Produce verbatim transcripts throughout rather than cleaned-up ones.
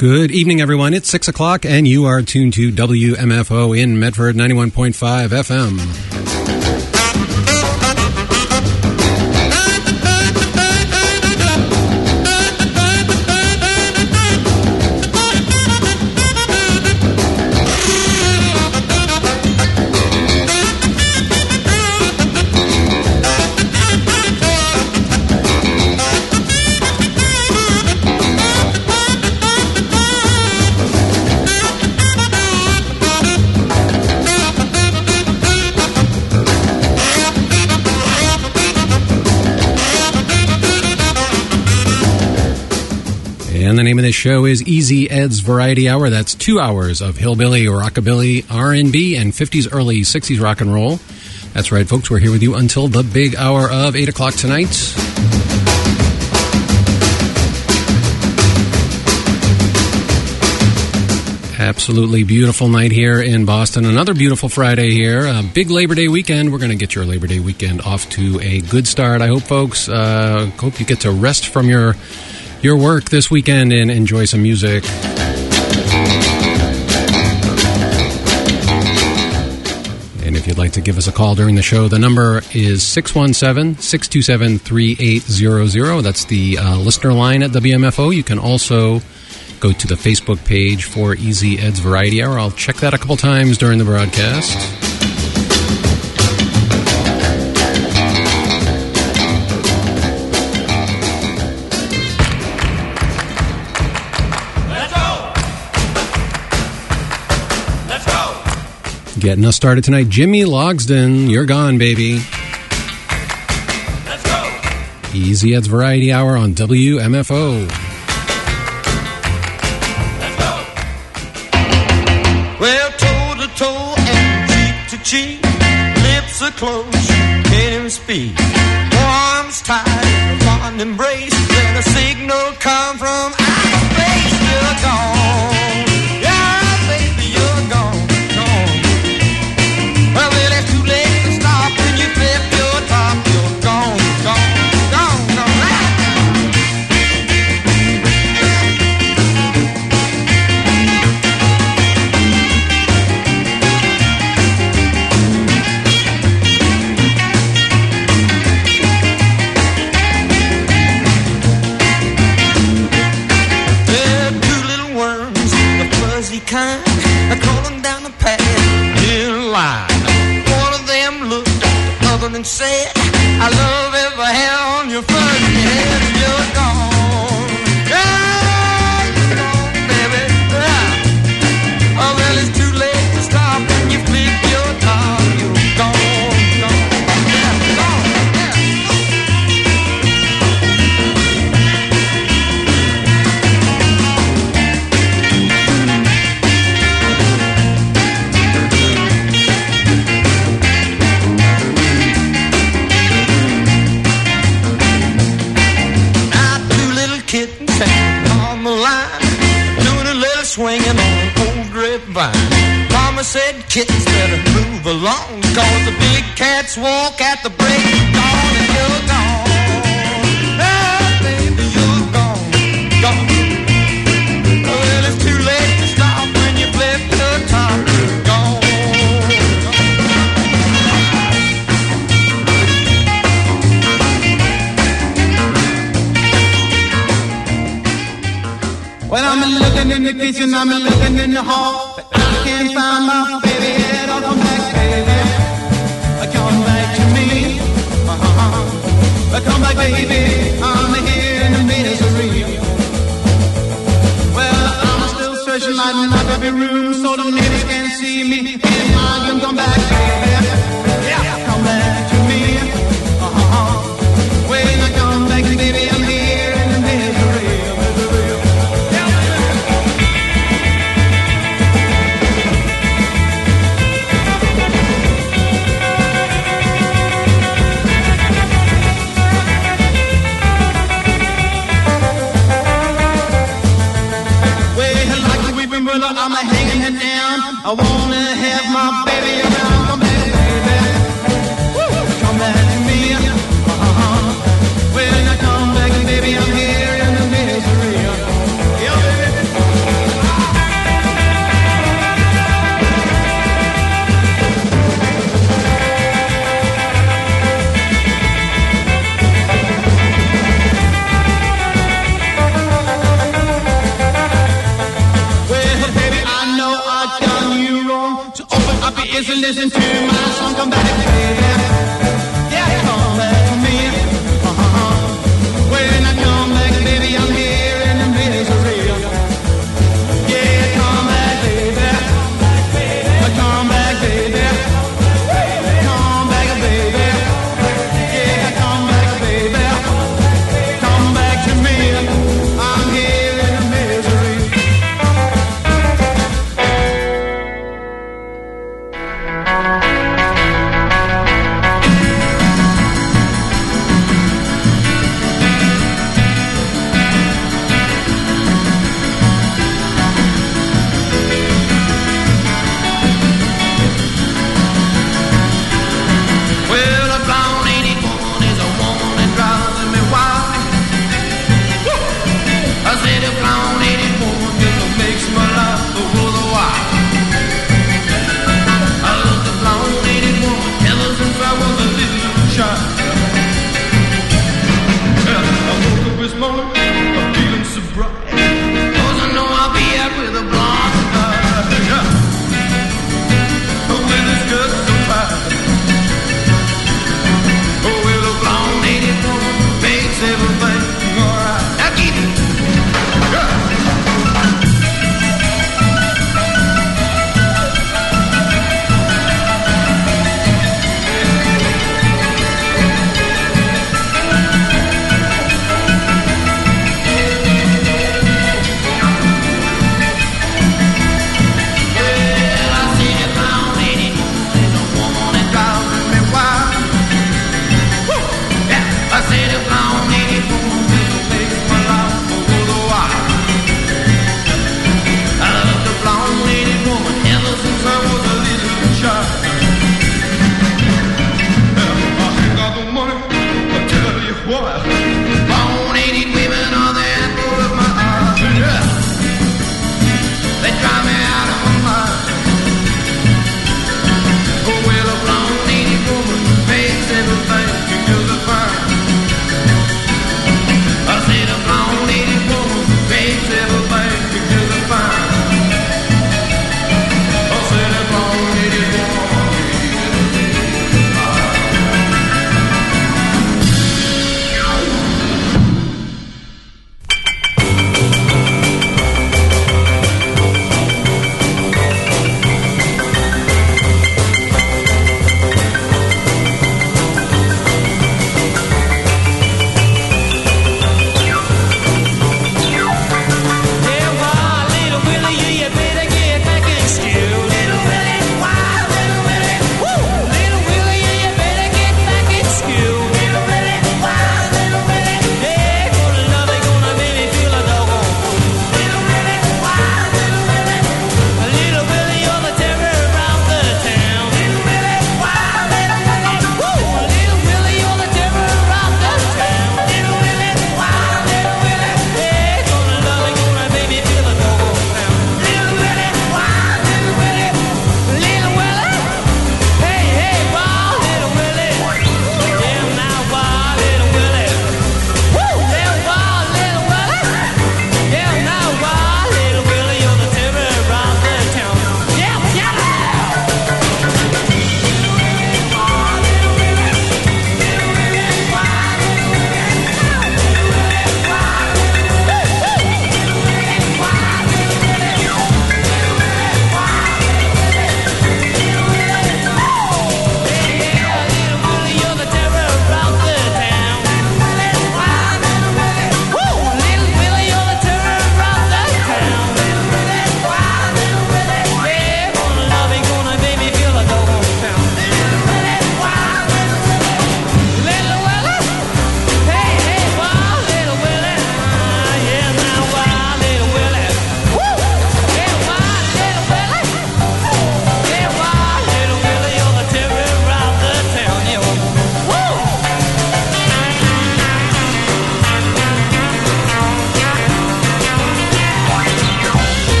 Good evening, everyone. It's six o'clock, and you are tuned to W M F O in Medford, ninety-one point five F M. And the name of this show is Easy Ed's Variety Hour. That's two hours of hillbilly, rockabilly, R and B, and fifties, early sixties rock and roll. That's right, folks. We're here with you until the big hour of eight o'clock tonight. Absolutely beautiful night here in Boston. Another beautiful Friday here. A big Labor Day weekend. We're going to get your Labor Day weekend off to a good start. I hope, folks, uh, hope you get to rest from your... your work this weekend and enjoy some music. And if you'd like to give us a call during the show, the number is six one seven, six two seven, three eight zero zero. That's the uh, listener line at W M F O. You can also go to the Facebook page for Easy Ed's Variety Hour. I'll check that a couple times during the broadcast. Getting us started tonight, Jimmy Logsdon, You're Gone, Baby. Let's go. Easy Ed's Variety Hour on W M F O. Let's go. Well, toe to toe and cheek to cheek, lips are closed, can't even speak. Arms tied, a fond embrace, then a signal come from outer space. You're gone. Yeah, baby, you're gone. Well, well, it's too late to stop when you flip your top. You're gone, gone, gone, gone. There are two little worms, the fuzzy kind, are crawling down the path in a line. And said, I love every hair on your fuzzy head, and you're gone. Yeah, you're gone, baby. Yeah. Oh, well, it's too late to stop when you flip your top. You're gone, gone, yeah, gone, swinging on an old grapevine. Mama said kittens better move along, cause the big cats walk at the break of dawn, and you're gone. Oh, baby, you're gone, gone. Well, it's too late to stop when you flip your top. You're gone. Well, I'm looking in the kitchen, I'm looking in the hall. I can't find my baby head. I'll come back, baby. Come back to me. Uh-huh. Come back, baby. I'm here in the misery. Well, I'm still searching like my baby room so the neighbors can see me. In my room, come back, baby. Yeah, come back to me. Uh-huh. When I come back, baby, I'm here in the misery. I'm hanging it down. I wanna have my baby around. Come back, baby. Woo. Come back to me. Uh-huh. When I come back, baby, I'm here in the misery. Yeah, baby. listen to my song, come back, baby. Yeah, come back to me. Uh-huh. When I come back, baby, I'm here in the misery. Yeah, come back, baby. Come back, baby. Come back, baby. Yeah, come back, baby. Come back to me. I'm here in the misery. Thank you.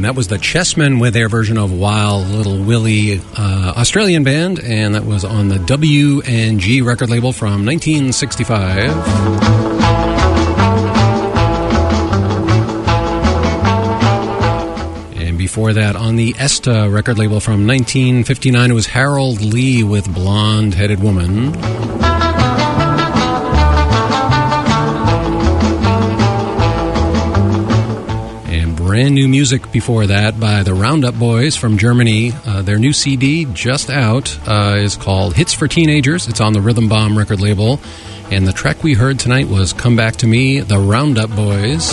And that was the Chessmen with their version of Wild Little Willie, uh, Australian band, and that was on the W and G record label from nineteen sixty-five. And before that, on the Esta record label from nineteen fifty-nine, it was Harold Lee with Blonde-Headed Woman. Brand new music before that by the Roundup Boys from Germany. Uh, their new C D, just out, uh, is called Hits for Teenagers. It's on the Rhythm Bomb record label. And the track we heard tonight was Come Back to Me, the Roundup Boys.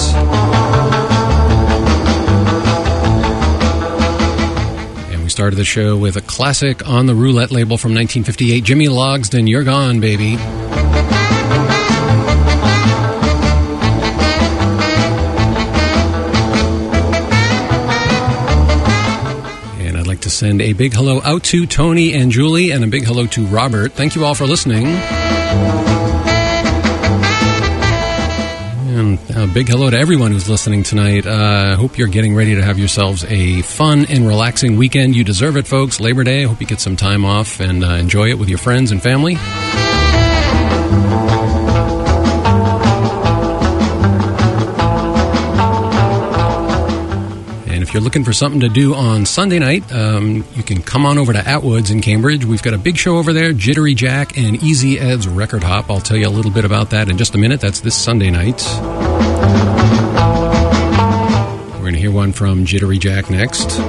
And we started the show with a classic on the Roulette label from nineteen fifty-eight, Jimmy Logsdon, You're Gone, Baby. To send a big hello out to Tony and Julie, and a big hello to Robert. Thank you all for listening. And a big hello to everyone who's listening tonight. I uh, hope you're getting ready to have yourselves a fun and relaxing weekend. You deserve it, folks. Labor Day. I hope you get some time off and uh, enjoy it with your friends and family. If you're looking for something to do on Sunday night, um, you can come on over to Atwood's in Cambridge. We've got a big show over there, Jittery Jack and Easy Ed's Record Hop. I'll tell you a little bit about that in just a minute. That's this Sunday night. We're going to hear one from Jittery Jack next.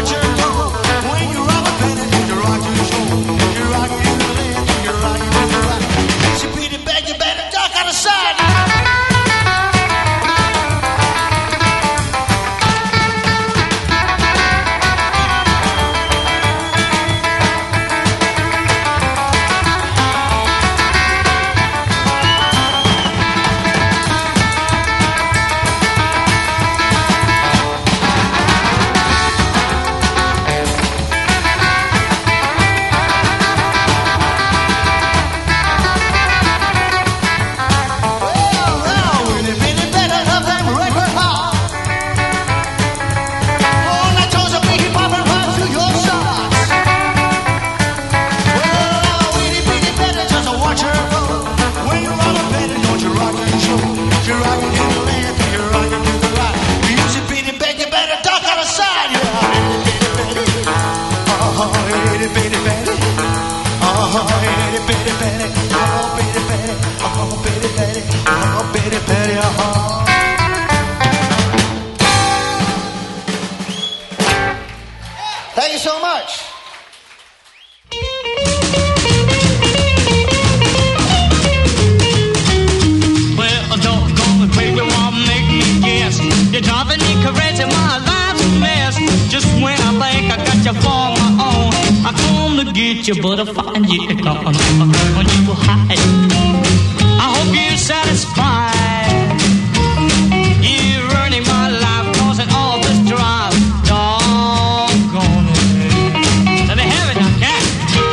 Rock, you rock, you rock, you rock, Oh, Betty, Betty, Betty, oh, Betty, Betty, oh, Betty, Betty, oh, Betty, Betty, oh. Thank you so much. Well, doggone it, baby, won't make me guess. You're driving me crazy, my life's a mess. Just when I think I got you for my own, I come to get you, but I find you gone. When you were high, I hope you're satisfied. You're ruining my life, causing all this drive. Doggone it. Let me have it now, cat.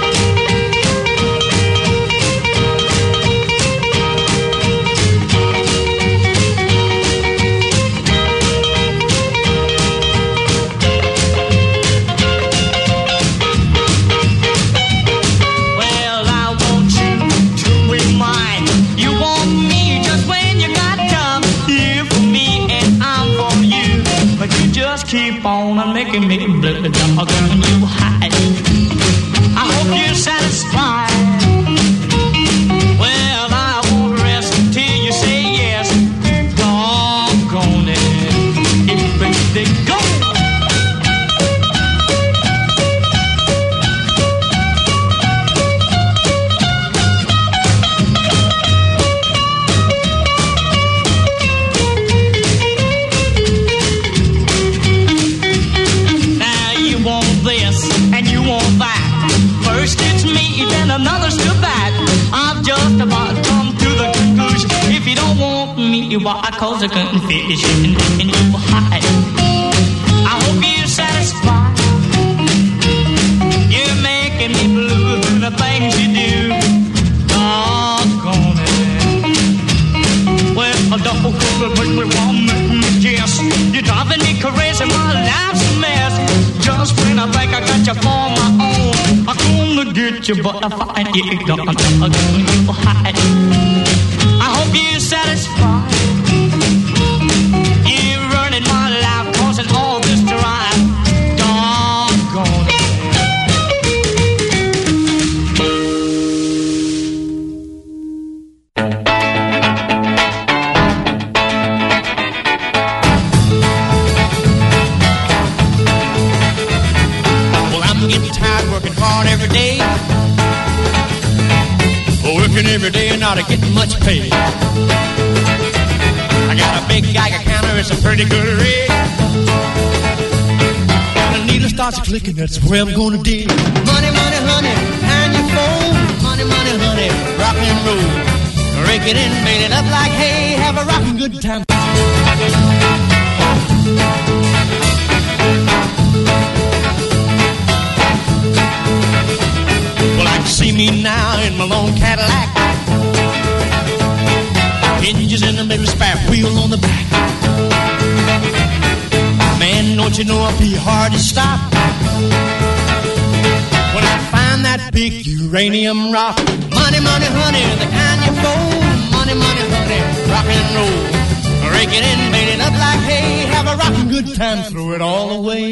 Well, I want you to be mine. You want me just when you got time. You for me and I'm for you. But you just keep on and making me blue. Doggone you high. I hope you're satisfied. Well, I won't rest until you say yes. Doggone it. If they go. Now you want this and you want that. First it's me, then another's to back. I've just about come to the conclusion. If you don't want me, why I cause a confusion. And you hide. I hope you're satisfied. You're making me blue through the things you do. Doggone it. Well, I don't make me want me guess. You're driving me crazy, my life's a mess. Just when I think I got you for my own, I come to get you, but I find you gone. You hide. I hope you're satisfied. You're running my life, causing all this drive. Doggone it. Well, I'm getting tired working hard every day. Working every day and not getting much pay. I got a big Geiger counter, it's a pretty good rate. The needle starts clicking, that's where I'm gonna dig. Money, money, honey, and your phone. Money, money, honey, rock and roll. Rake it in, made it up like hay, have a rockin' good time. Well, I can see me now in my long Cadillac. Hinges in the middle, spare wheel on the back. Man, don't you know I'll be hard to stop when I find that big uranium rock. Money, money, honey, the kind you fold. Money, money, honey, rock and roll. Rake it in, made it up like hay. Have a rockin' good time, throw it all away.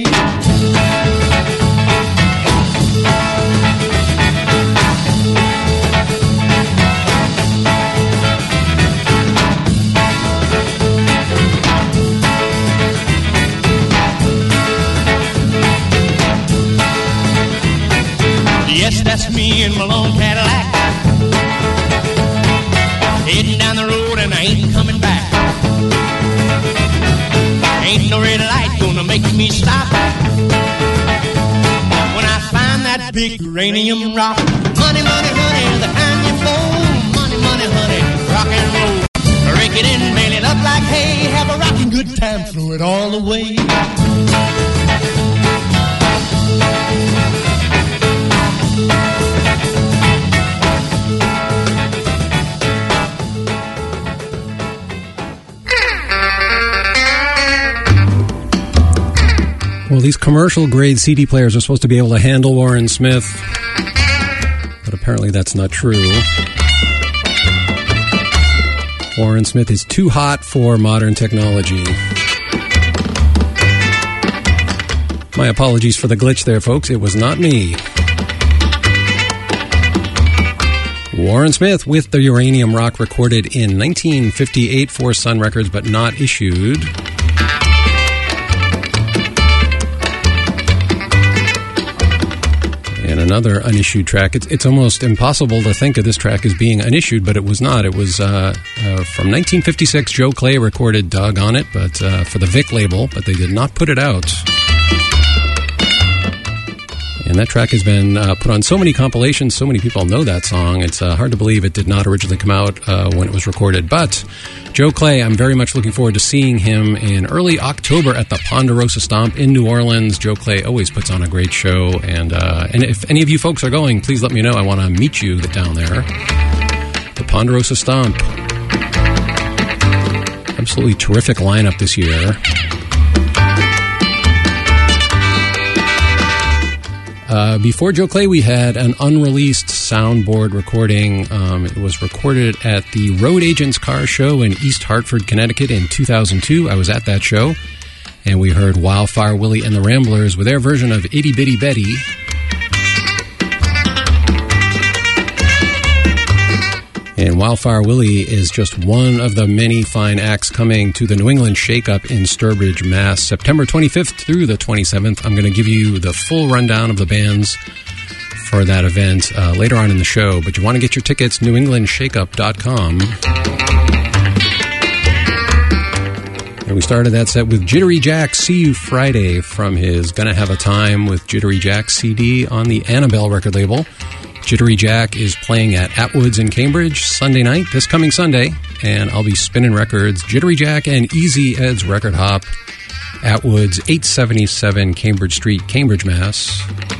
Yes, that's me in my long Cadillac. Heading down the road and I ain't coming back. Ain't no red light gonna make me stop when I find that big uranium rock. Money, money, honey, the kind you fold. Money, money, honey, rock and roll. Rake it in, mail it up like hay. Have a rockin' good time, throw it all away. Well, these commercial-grade C D players are supposed to be able to handle Warren Smith, but apparently that's not true. Warren Smith is too hot for modern technology. My apologies for the glitch there, folks. It was not me. Warren Smith with the Uranium Rock, recorded in nineteen fifty-eight for Sun Records, but not issued. And another unissued track. It's, it's almost impossible to think of this track as being unissued, but it was not. It was uh, uh, from nineteen fifty-six. Joe Clay recorded Doug on it, but uh, for the Vic label, but they did not put it out. And that track has been uh, put on so many compilations, so many people know that song. It's uh, hard to believe it did not originally come out uh, when it was recorded. But Joe Clay, I'm very much looking forward to seeing him in early October at the Ponderosa Stomp in New Orleans. Joe Clay always puts on a great show. And, uh, and if any of you folks are going, please let me know. I want to meet you down there. The Ponderosa Stomp. Absolutely terrific lineup this year. Uh, before Joe Clay, we had an unreleased soundboard recording. Um, it was recorded at the Road Agents Car Show in East Hartford, Connecticut in two thousand two. I was at that show, and we heard Wildfire Willie and the Ramblers with their version of Itty Bitty Betty. And Wildfire Willie is just one of the many fine acts coming to the New England Shake-Up in Sturbridge, Mass. September twenty-fifth through the twenty-seventh. I'm going to give you the full rundown of the bands for that event uh, later on in the show. But you want to get your tickets, new england shake up dot com. And we started that set with Jittery Jack, See You Friday, from his Gonna Have a Time with Jittery Jack C D on the Annabelle record label. Jittery Jack is playing at Atwoods in Cambridge Sunday night, this coming Sunday, and I'll be spinning records. Jittery Jack and Easy Ed's Record Hop, Atwoods, eight seventy-seven Cambridge Street, Cambridge, Mass.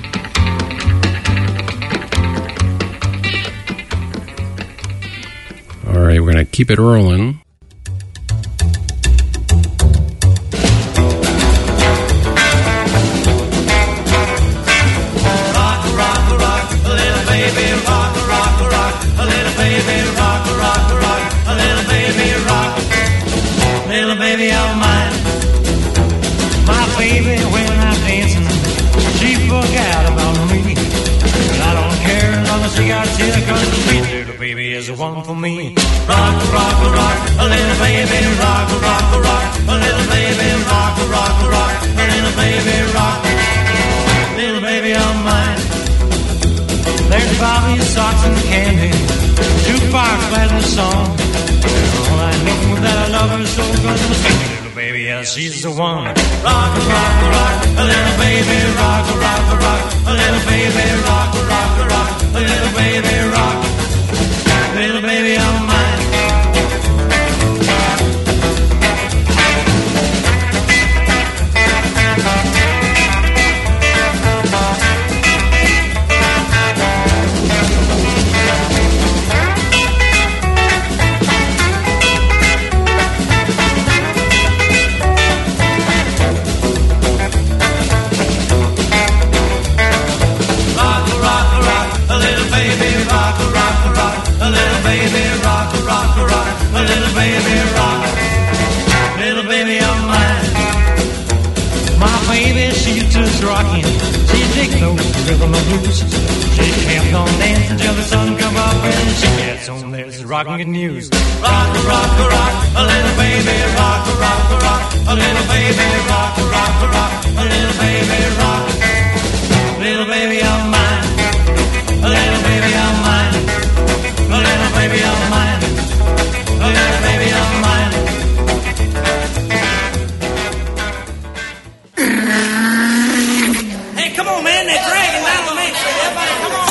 All right, we're going to keep it rolling. One for me. Rock, rock, rock, a little baby, rock, rock, rock, a little baby, rock, rock, rock, a little baby, rock, little baby of mine. There's Bobby, socks and candy, jukebox playing the song. All I know that I love her so good, little baby, yeah, she's the one. Rock, rock, rock, a little baby, rock, rock, rock, a little baby, rock, rock, rock, a little baby, rock. Little baby of mine. Rock, rock, rock, a little baby, rock, rock, rock. A little baby rock, rock, rock, a little baby rock, little baby of mine. My baby, she's just rocking. She dig those rhythm and blues. She kept on dancing till the sun come up and she gets on this rocking good news. Rock, rock, rock, a little baby rock, rock, rock, a little baby rock, rock, rock, a little baby rock, little baby of mine, a little baby of mine. A little baby of mine, a little baby of mine. Hey, come on, man, they're dragging down the main street. Everybody, come on.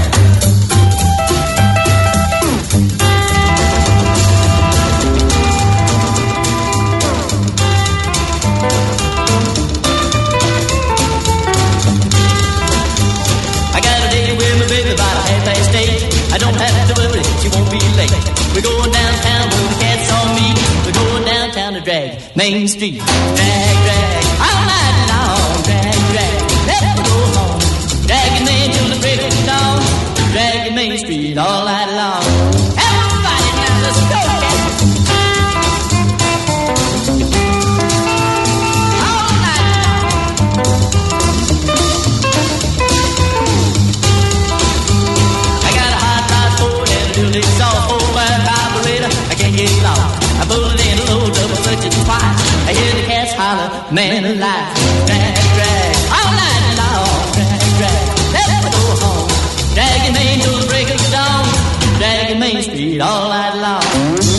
I got a date with my baby about half past eight. I don't have to worry, she won't be late. We're going downtown where the cats all meet. We're going downtown to drag Main Street. Drag, drag, all night long. Drag, drag, let's go home. Dragging Main till the break of dawn. Dragging Main Street all night long. Everybody now, let's go, cats. All night long. I got a hot rod for them. man alive. Drag, drag, all night long. Drag, drag, never go home. Dragging Main till the break of dawn. Dragging Main Street all night long.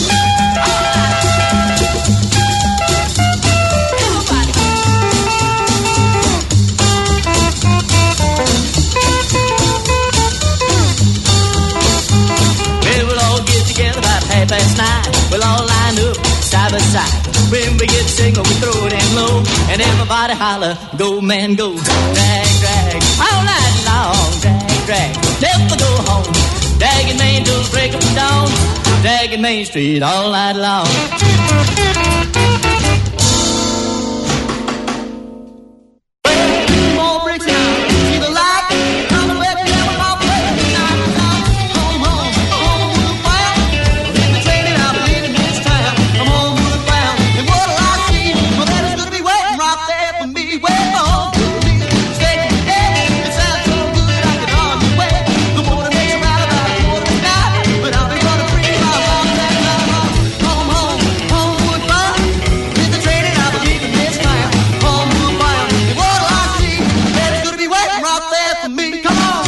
Half past nine, we'll all line up side by side. When we get signal, we throw it in low, and everybody holler, go man go. Drag, drag, all night long. Drag, drag, never go home. Dragging Main till the break of dawn. Dragging Main Street all night long. More bricks now, see the light. Coming back down with our play. Home, home, home, home, fire. In the train and I'll be in this town. I'm home with a frown. And what'll I see? My daddy's gonna be waiting right there for me. Waiting home to me. Stay today. It sounds so good I can hardly wait. The morning makes right about a quarter to nine. But I'll be running free my mom that night. Home, home, home with fire. In the train and I'll be in this town. Home with fire. And what'll I see? My daddy's gonna be waiting right there for me. Come on.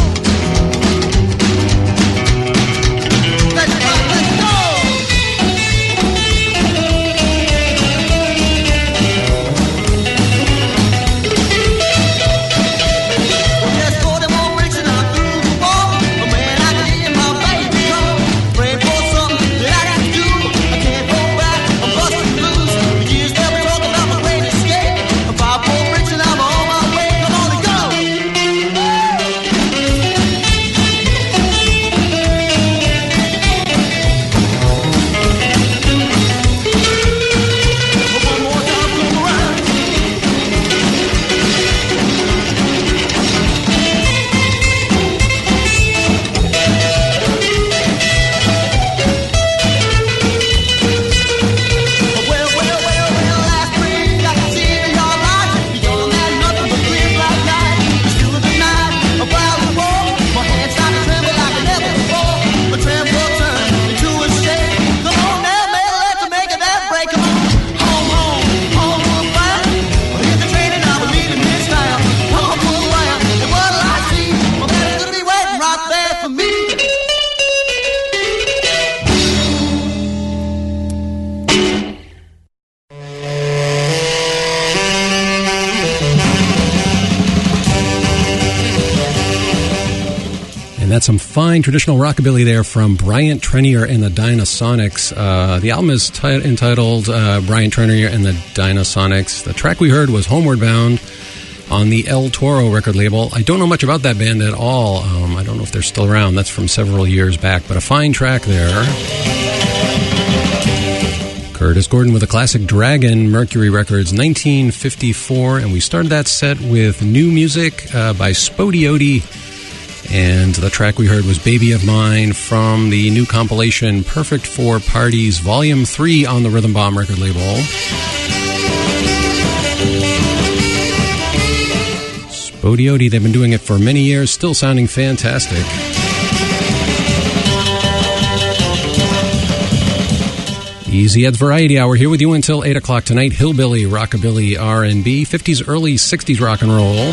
Let's go, let's go. Just forty more bricks and I'm through the wall. But when I can hear my baby call, praying for something that I can do. I can't go back, I'm busting loose. The years that we talk about my great escape. Five more bricks and I'm on my way. Come on and go. One more time, come around. Well, well, well, well, last spring I can see it in your light. Beyond that, nothing but clear black night. Still in the night, a wild war. My hands start to tremble like never before. A tremble turn into a shake. Come on now, man, let's make it that break. Come on, home, home, home will fire. Hit the train and I'm leaving this town. Home will fire, and what'll I see? My daddy's gonna be waiting right there for me. And that's some fine traditional rockabilly there from Bryant Trenier and the Dynasonics. Uh, the album is ti- entitled uh, Bryant Trenier and the Dynasonics. The track we heard was Homeward Bound on the El Toro record label. I don't know much about that band at all. Um, I don't know if they're still around. That's from several years back, but a fine track there. Curtis Gordon with a classic Dragon, Mercury Records, nineteen fifty-four. And we started that set with new music uh, by Spodiote. And the track we heard was Baby of Mine from the new compilation Perfect for Parties, Volume three on the Rhythm Bomb record label. Spodiote, they've been doing it for many years, still sounding fantastic. Easy Ed's Variety Hour here with you until eight o'clock tonight. Hillbilly, Rockabilly, R and B, fifties, early sixties rock and roll.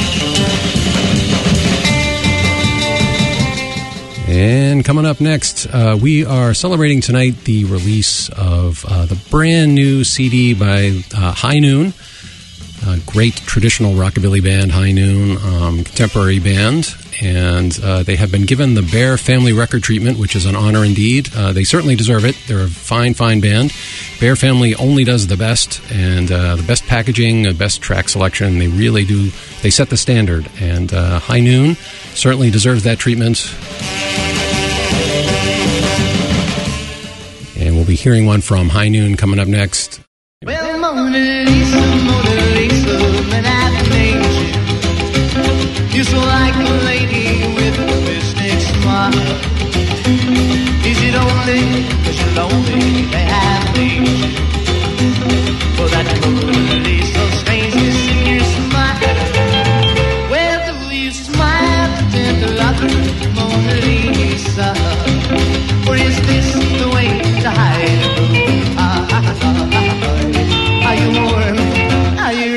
And coming up next, uh, we are celebrating tonight the release of uh, the brand new C D by uh, High Noon, a great traditional rockabilly band, High Noon, um, contemporary band. And uh, they have been given the Bear Family Record treatment, which is an honor indeed. Uh, they certainly deserve it. They're a fine, fine band. Bear Family only does the best, and uh, the best packaging, the best track selection. They really do. They set the standard. And uh, High Noon certainly deserves that treatment. And we'll be hearing one from High Noon coming up next. Well, Mona Lisa, Mona Lisa, when I made you, you're so like a lady with a mystic smile. Is it only because you're lonely they have made you? For that Mona Lisa strangeness in your smile. Well, do you smile to tender lover, Mona Lisa? Or is this the way to hide a broken heart? Are you warm? Are you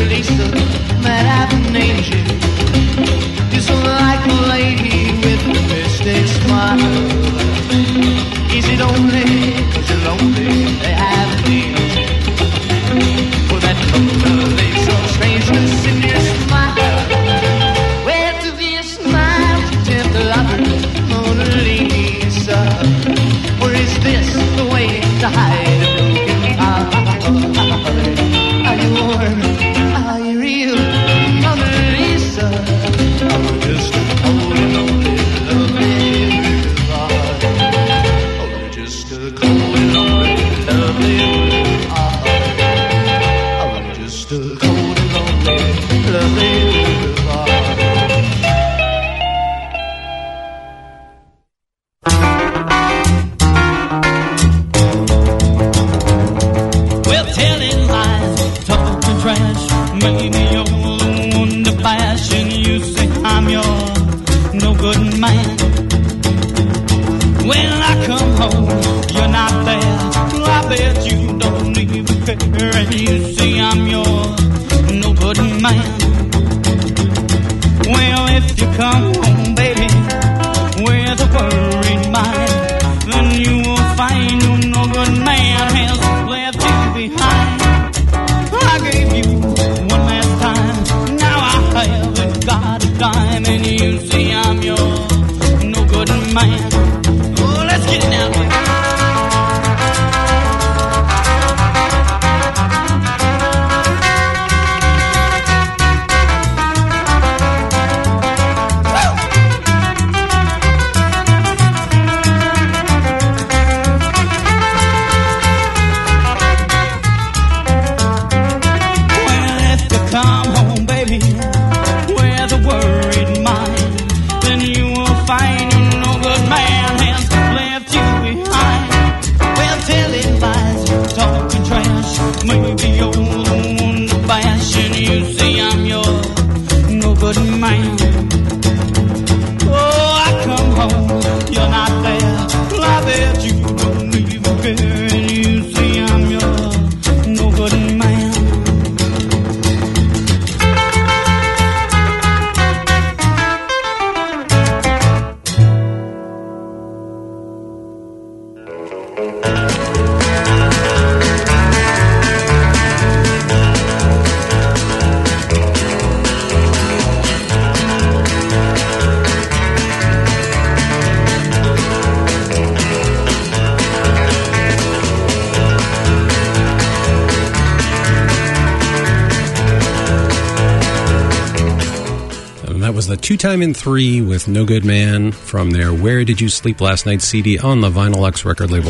Lisa might have an angel. Just like a lady with a mystic smile. Is it only cause you're lonely they have an angel? For that Mona Lisa strangeness in your smile. Where to be a smile to tempt the lover, Mona Lisa? Or is this the way to hide a broken heart? Are you warm? Are you real, Mona Lisa? Or just a cold and lonely, lovely heart? Or just a cold and lonely, lovely heart? Or just a cold and lonely, lovely heart? Well, telling lies, talking trash, maybe you're the one to bash, and you say I'm your no good man. When I come home, you're not there. Well, I bet you don't even care, and you say I'm your no good man. Well, if you come home, baby, with a worried mind, then you will find your no good man has left you behind. I gave you one last time, now I haven't got a dime, and you say I'm your no good man. Oh, let's get it now, baby. Maybe you're the one to bash, and you say I'm your no good man. Oh, I come home, you're not there. Well, I bet you don't even care, and you say I'm your no good man. Was the Two Time in Three with No Good Man from their Where Did You Sleep Last Night C D on the Vinyl X record label.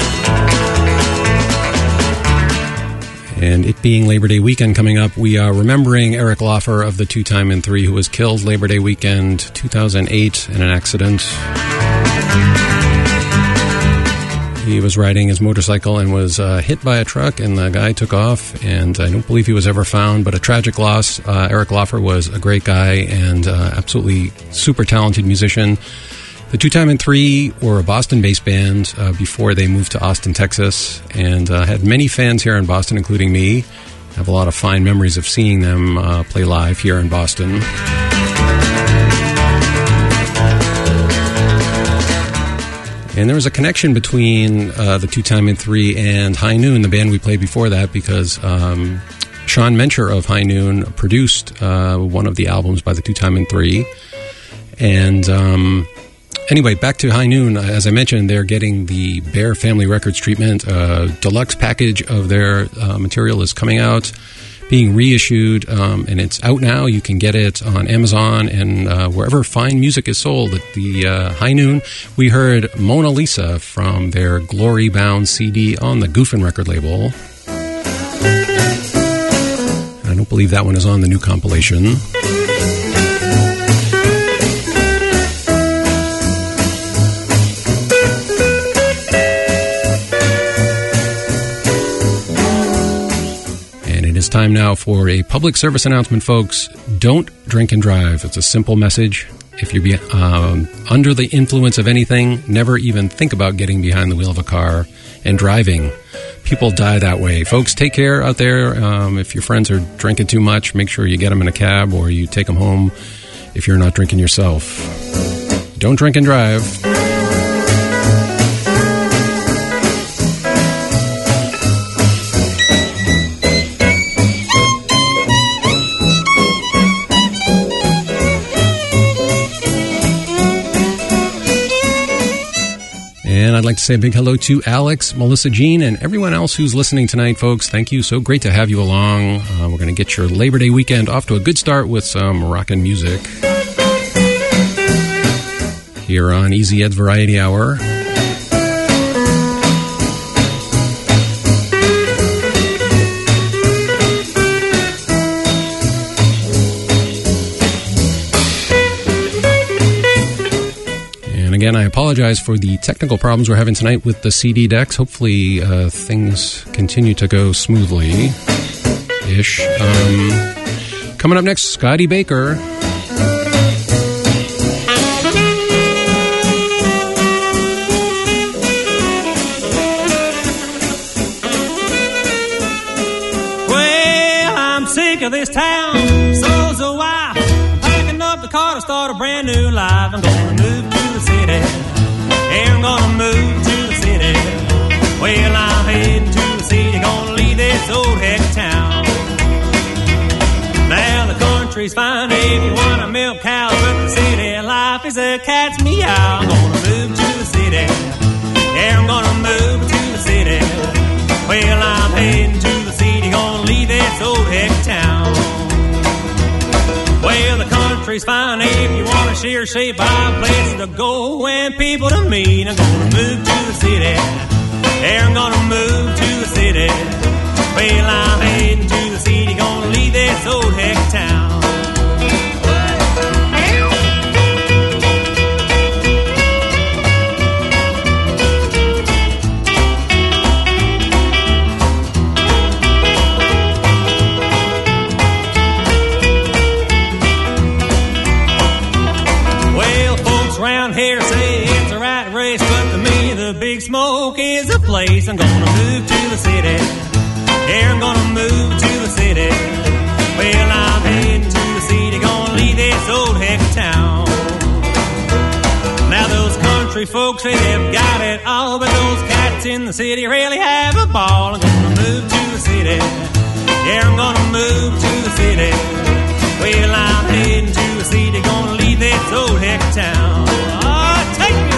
And it being Labor Day weekend coming up, we are remembering Eric Loffer of the Two Time in Three, who was killed Labor Day weekend two thousand eight in an accident. He was riding his motorcycle and was uh, hit by a truck, and the guy took off, and I don't believe he was ever found, but a tragic loss. Uh, Eric Loffer was a great guy and uh, absolutely super talented musician. The Two Time in Three were a Boston-based band uh, before they moved to Austin, Texas, and uh, had many fans here in Boston, including me. I have a lot of fine memories of seeing them uh, play live here in Boston. And there was a connection between uh, the Two Time in Three and High Noon, the band we played before that, because um, Sean Mencher of High Noon produced uh, one of the albums by the Two Time in Three. And um, anyway, back to High Noon. As I mentioned, they're getting the Bear Family Records treatment. A deluxe package of their uh, material is coming out, being reissued, um, and it's out now. You can get it on Amazon and uh, wherever fine music is sold. At the uh, High Noon, we heard Mona Lisa from their Glory Bound C D on the Goofin record label. I don't believe that one is on the new compilation. It's time now for a public service announcement, folks. Don't drink and drive. It's a simple message. If you're be, um, under the influence of anything, never even think about getting behind the wheel of a car and driving. people die that way. Folks, take care out there. Um, if your friends are drinking too much, make sure you get them in a cab or you take them home if you're not drinking yourself. Don't drink and drive. And I'd like to say a big hello to Alex, Melissa Jean, and everyone else who's listening tonight, folks. Thank you. So great to have you along. Uh, we're going to get your Labor Day weekend off to a good start with some rockin' music here on Easy Ed's Variety Hour. Again, I apologize for the technical problems we're having tonight with the C D decks. Hopefully, uh, things continue to go smoothly-ish. Um, coming up next, Scotty Baker. Well, I'm sick of this town. So's a wife. I'm packing up the car to start a brand new life. I'm gonna move to the city. Yeah, I'm gonna move to the city. Well, I'm heading to the city, gonna leave this old heck town. Now the country's fine if you wanna milk cows, but the city life is a cat's meow. I'm gonna move to the city. Yeah, I'm gonna move to the city. Well, I'm heading to the city, gonna leave this old heck town. Well, the country's fine if you want a sheer shape of places to go and people to meet. I'm gonna move to the city. Yeah, I'm gonna move to the city. Well, I'm heading to the city, gonna leave this old heck town. Smoke is a place. I'm gonna move to the city. Yeah, I'm gonna move to the city. Well, I'm heading to the city, gonna leave this old heck town. Now those country folks, they've got it all, but those cats in the city really have a ball. I'm gonna move to the city. Yeah, I'm gonna move to the city. Well, I'm heading to the city, gonna leave this old heck town. Oh, take me.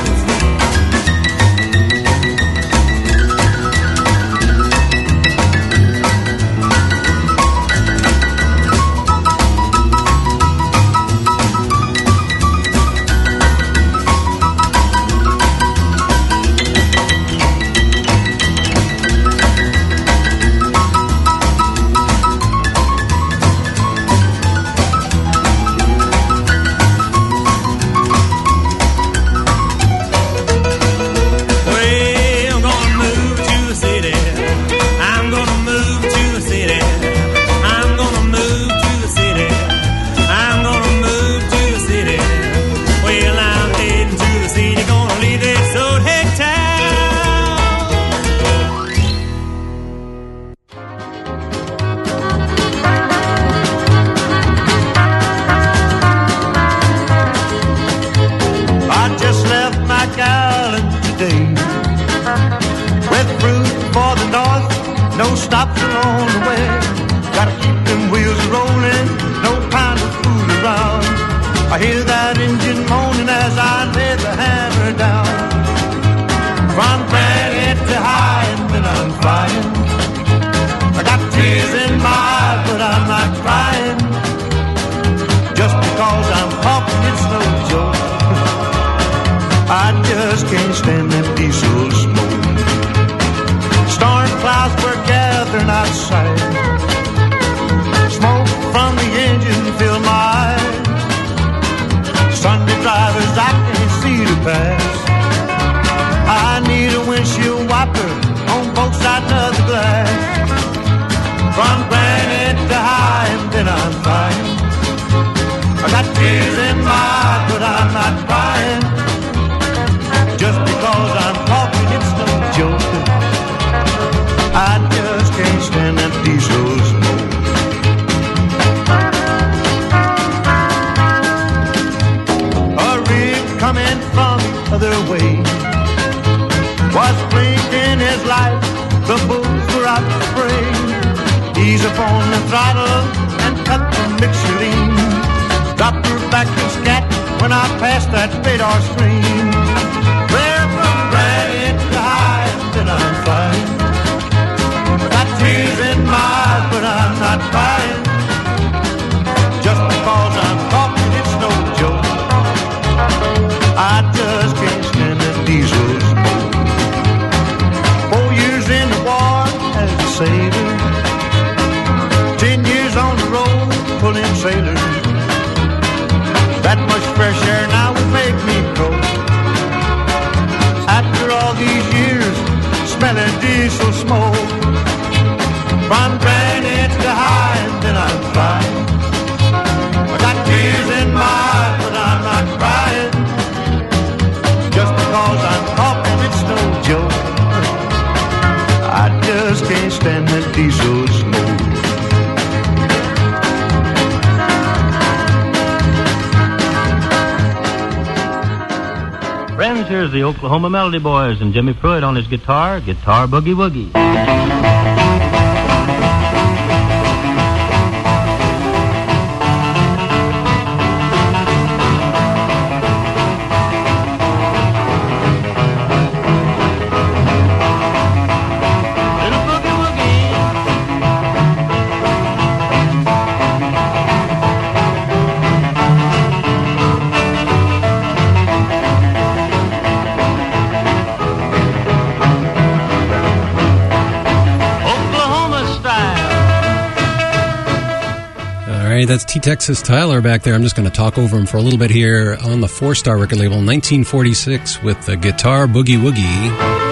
when I pass that Spadar stream. Well, from Granny to the highest that I'm flying. Got tears in my eyes, but I'm not crying. Just because I'm talking, it's no joke. I just can't stand the diesel smoke. Four years in the war as a sailor, ten years on the road pulling sailors. That much fresh air now would make me grow. After all these years smelling diesel smoke, from Granny to the high and then I'm flying. I got tears in my eyes, but I'm not crying. Just because I'm talking, it's no joke. I just can't stand the diesel smoke. Friends, here's the Oklahoma Melody Boys and Jimmy Pruitt on his guitar, Guitar Boogie Woogie. That's T-Texas Tyler back there. I'm just going to talk over him for a little bit here on the Four Star record label, nineteen forty-six, with the Guitar Boogie Woogie.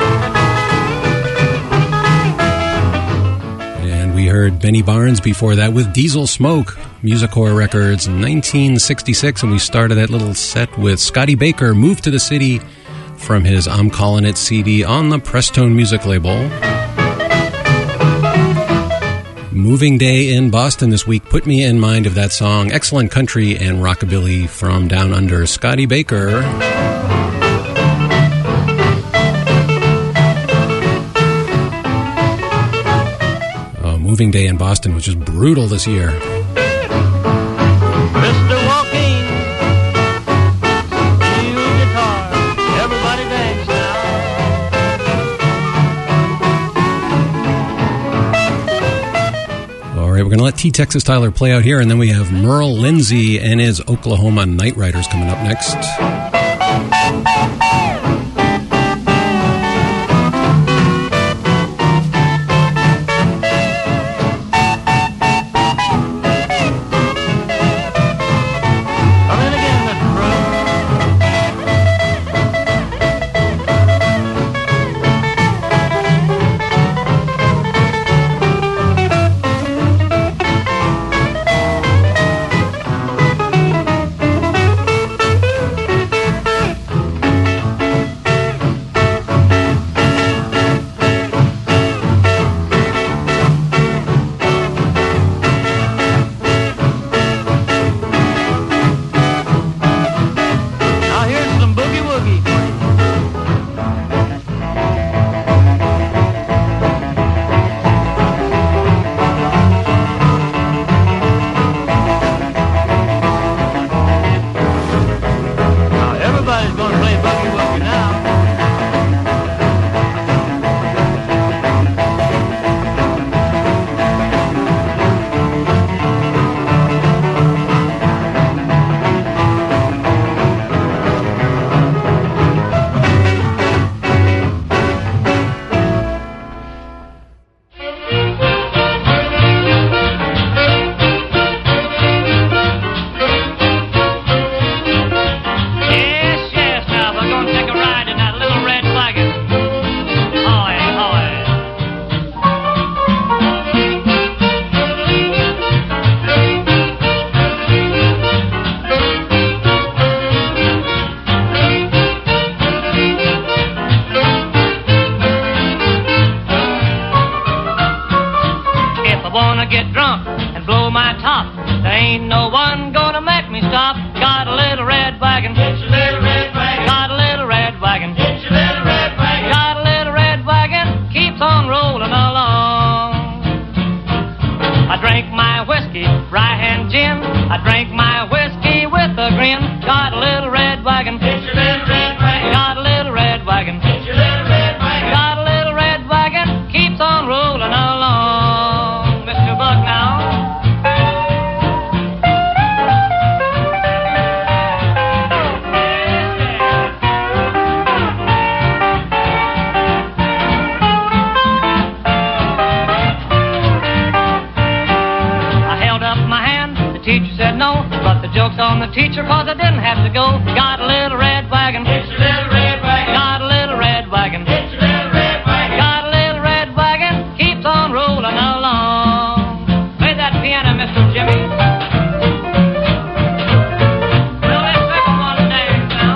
And we heard Benny Barnes before that with Diesel Smoke, Musicorps Records, nineteen sixty-six. And we started that little set with Scotty Baker, Moved to the City, from his I'm Callin' It C D on the Prestone Music label. Moving Day in Boston this week put me in mind of that song, excellent country and rockabilly from Down Under, Scotty Baker. Oh, Moving Day in Boston was just brutal this year. Mister Joaquin, steel guitar, everybody dance now. All right, we're going to let T-Texas Tyler play out here, and then we have Merle Lindsey and his Oklahoma Night Riders coming up next. drank my whiskey, rye and gin. I drank my whiskey with a grin. Got a little teacher said no, but the joke's on the teacher cause I didn't have to go. Got a little red wagon, it's a little red wagon. Got a little red wagon, it's a little red wagon. Got a little red wagon, keeps on rolling along. Play that piano, Mister Jimmy. Well, let's take a one dance now.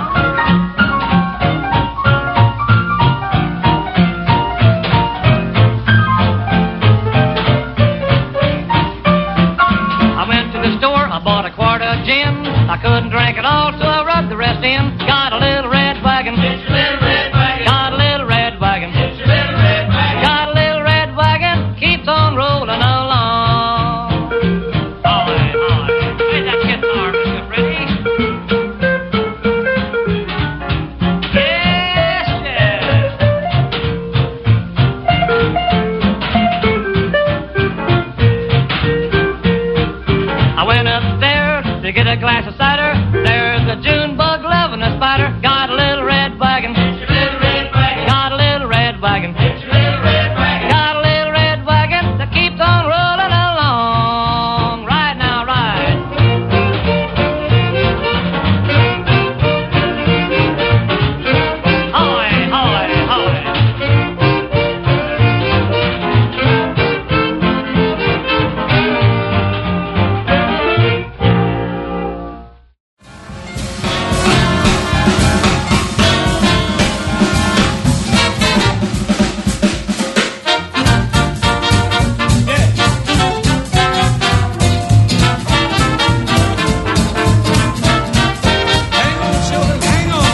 I went to the store, I bought a quart of gin. I couldn't drink it all, so I rubbed the rest in. Got a little red wagon, it's a little red wagon. Got a little red wagon, it's a little red wagon. Got a little red wagon, keeps on rolling along. All right, all right. Play that guitar, Mister Freddie. Yes, yes. I went upstairs to get a glass of cider. There's a June bug loving a spider. Got a little red wagon. It's a little red wagon. Got a little red wagon. It's a little red wagon. Got a little red wagon that keeps on rolling along. Right now, right. Hoy, hoy, hoy. Hang on, children, hang on.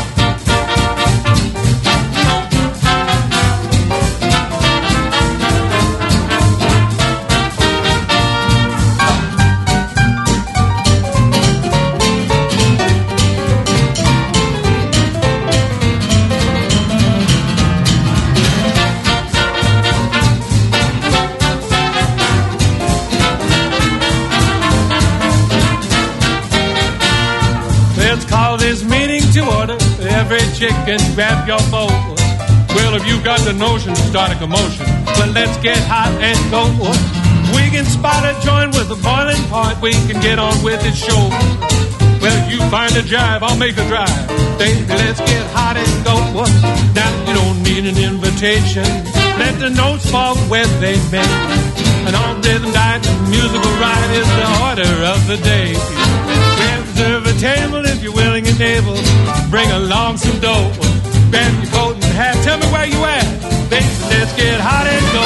Let's call this meeting to order. Every chicken, grab your bowl. Well, if you've got the notion to start a commotion, well, let's get hot and go. We can spot a joint with a boiling point. We can get on with it, show. Well, you find a jive, I'll make a drive. Baby, let's get hot and go. Now, you don't need an invitation. Let the notes fall where they may. An all-rhythm diet, musical ride is the order of the day. Reserve a table if you're willing and able. Bring along some dough. Grab your coat and hat. Tell me where you at. Baby, let's get hot and go.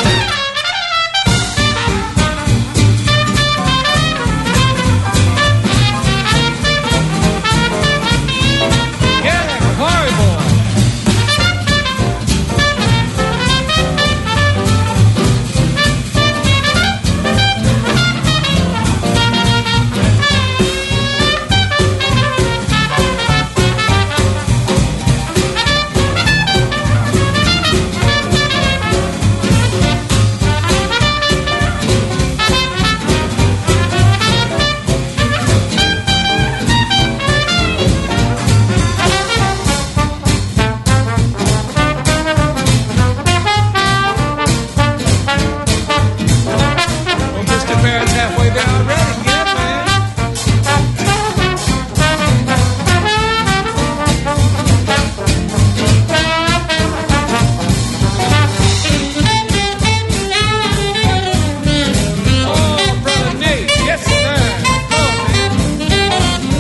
Yeah, Corey boy. Well, Mister Barrett's halfway there already. Get up, man. Oh, brother Nate. Yes, sir. Oh, man.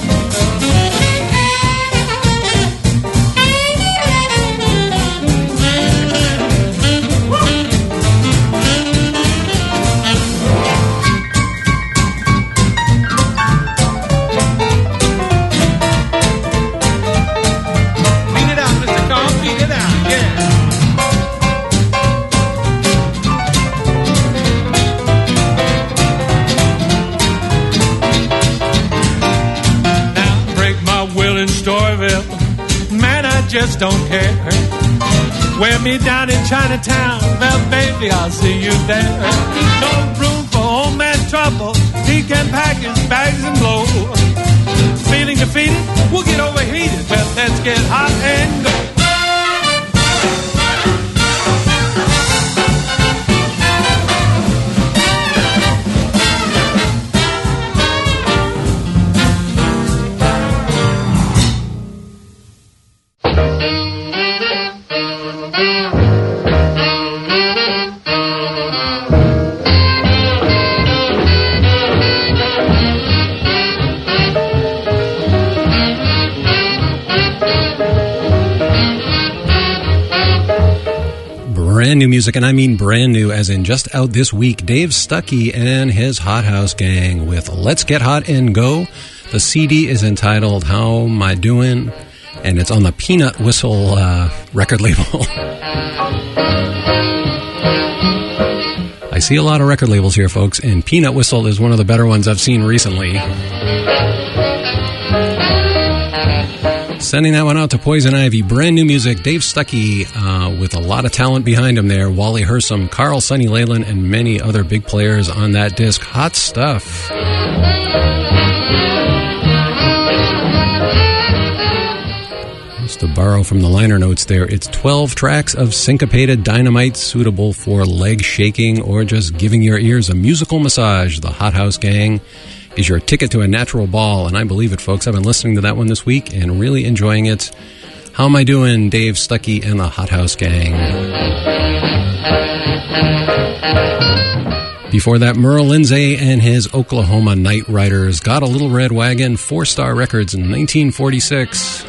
Beat it out, Mister Carl. Beat it out. Yeah. Now break my will in Storyville. Man, I just don't care. Wear me down in Chinatown. Well, baby, I'll see you there. No room for old man trouble. He can pack his bags and blow. Feeling defeated? We'll get overheated. Well, let's get hot and go. brand new music, and I mean brand new as in just out this week. Dave Stuckey and his Hot House Gang with Let's Get Hot and Go. The C D is entitled How Am I Doing? And it's on the Peanut Whistle uh, record label. I see a lot of record labels here, folks, and Peanut Whistle is one of the better ones I've seen recently. Sending that one out to Poison Ivy. Brand new music. Dave Stuckey uh, with a lot of talent behind him there. Wally Hersom, Carl Sonny Leyland, and many other big players on that disc. Hot stuff. Just to borrow from the liner notes there, it's twelve tracks of syncopated dynamite suitable for leg shaking or just giving your ears a musical massage. The Hot House Gang is your ticket to a natural ball, and I believe it, folks. I've been listening to that one this week and really enjoying it. How am I doing, Dave Stuckey and the Hot House Gang? Before that, Merle Lindsay and his Oklahoma Night Riders. Got a Little Red Wagon, Four Star Records in nineteen forty-six.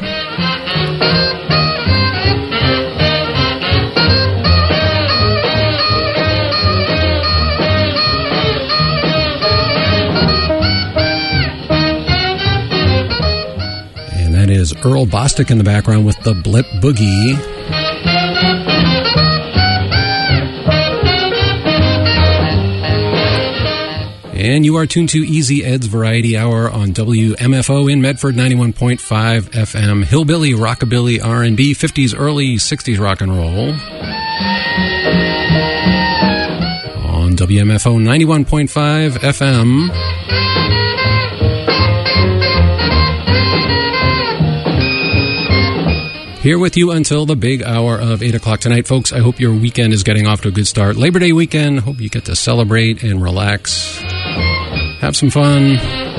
Is Earl Bostic in the background with the Blip Boogie. And you are tuned to Easy Ed's Variety Hour on W M F O in Medford, ninety-one point five F M. Hillbilly, rockabilly, R and B, fifties, early sixties rock and roll. On W M F O ninety-one point five F M. Here with you until the big hour of eight o'clock tonight, folks. I hope your weekend is getting off to a good start. Labor Day weekend. Hope you get to celebrate and relax. Have some fun.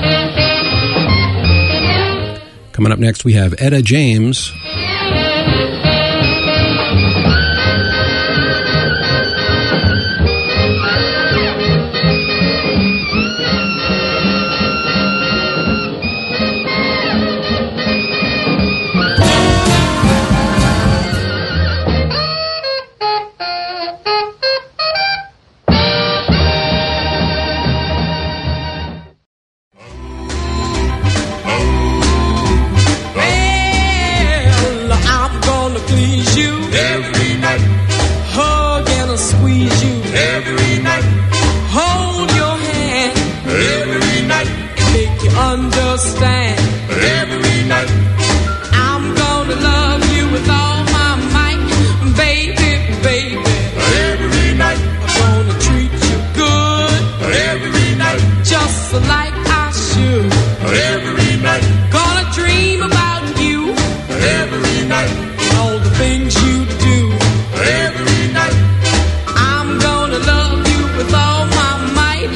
Coming up next, we have Etta James.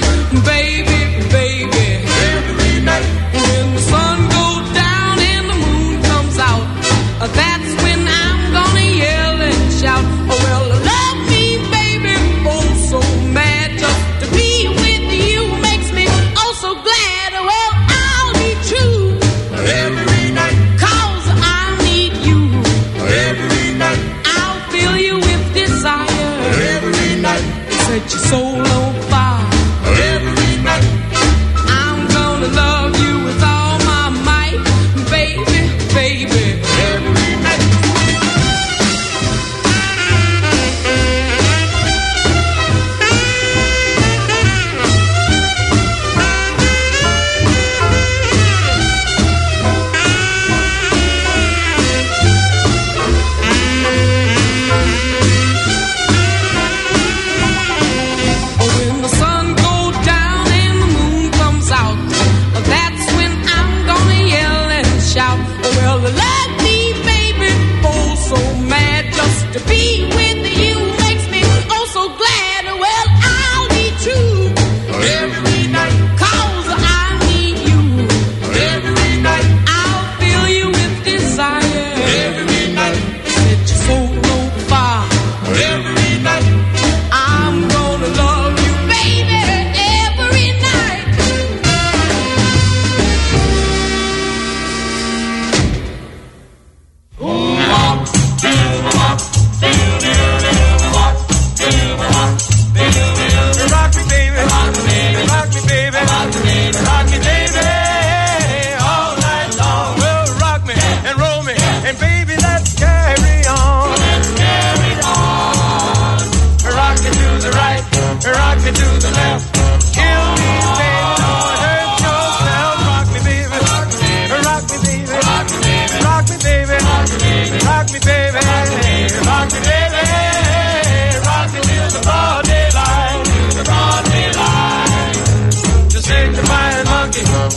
When the sun goes down and the moon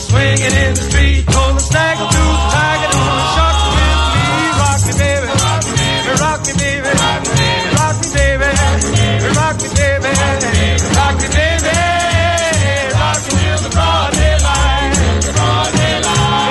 swinging in the street, pulling snag through the tiger, doing shots with me. Rock me, baby, rock me, baby, rock me, baby, rock me, baby, rock me, baby, rock me, baby, rock me till the broad daylight, the broad daylight.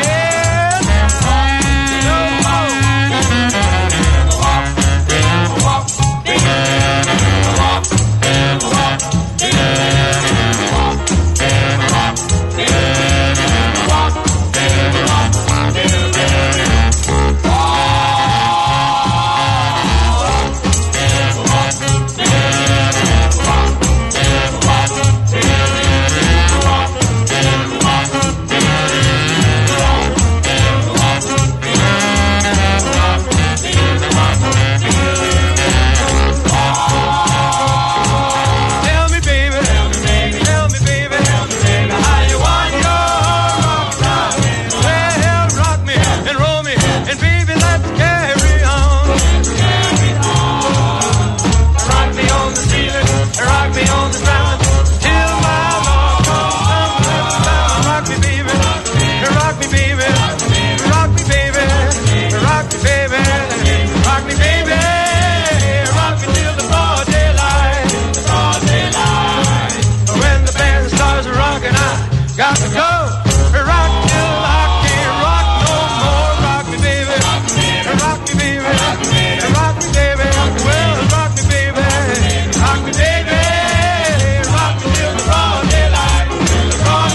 Got to go, rock till I can't rock no more. Rock me, baby, rock me, baby, rock me, baby, rock me, baby. Well, rock me, baby, rock me, baby, rock me till the broad daylight, the broad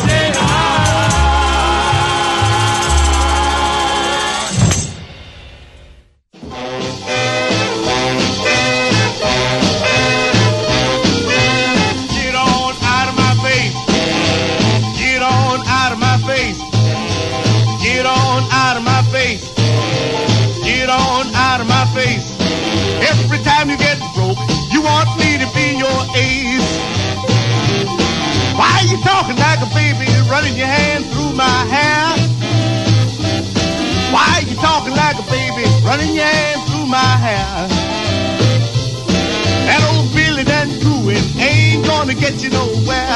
Get on out of my face. Get on out of my face. Get on out of my face. Get on out of my face. Every time you get broke, you want me to be your ace. Why you talking like a baby, running your hand through my hair? Why you talking like a baby, running your hand through my hair? That old Billy Van Cooin ain't gonna get you nowhere.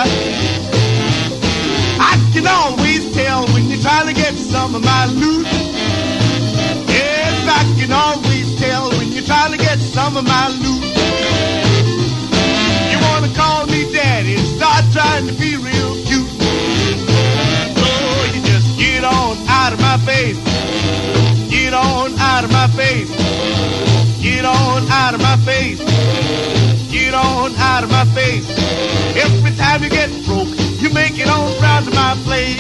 I can always tell when you're trying to get some of my loot. Yes, I can always tell when you're trying to get some of my loot. You wanna call me daddy and start trying to be real cute. So you just get on out of my face. Get on out of my face. Get on out of my face. Get on out of my face. Every time you get broke, you make it on round to my place.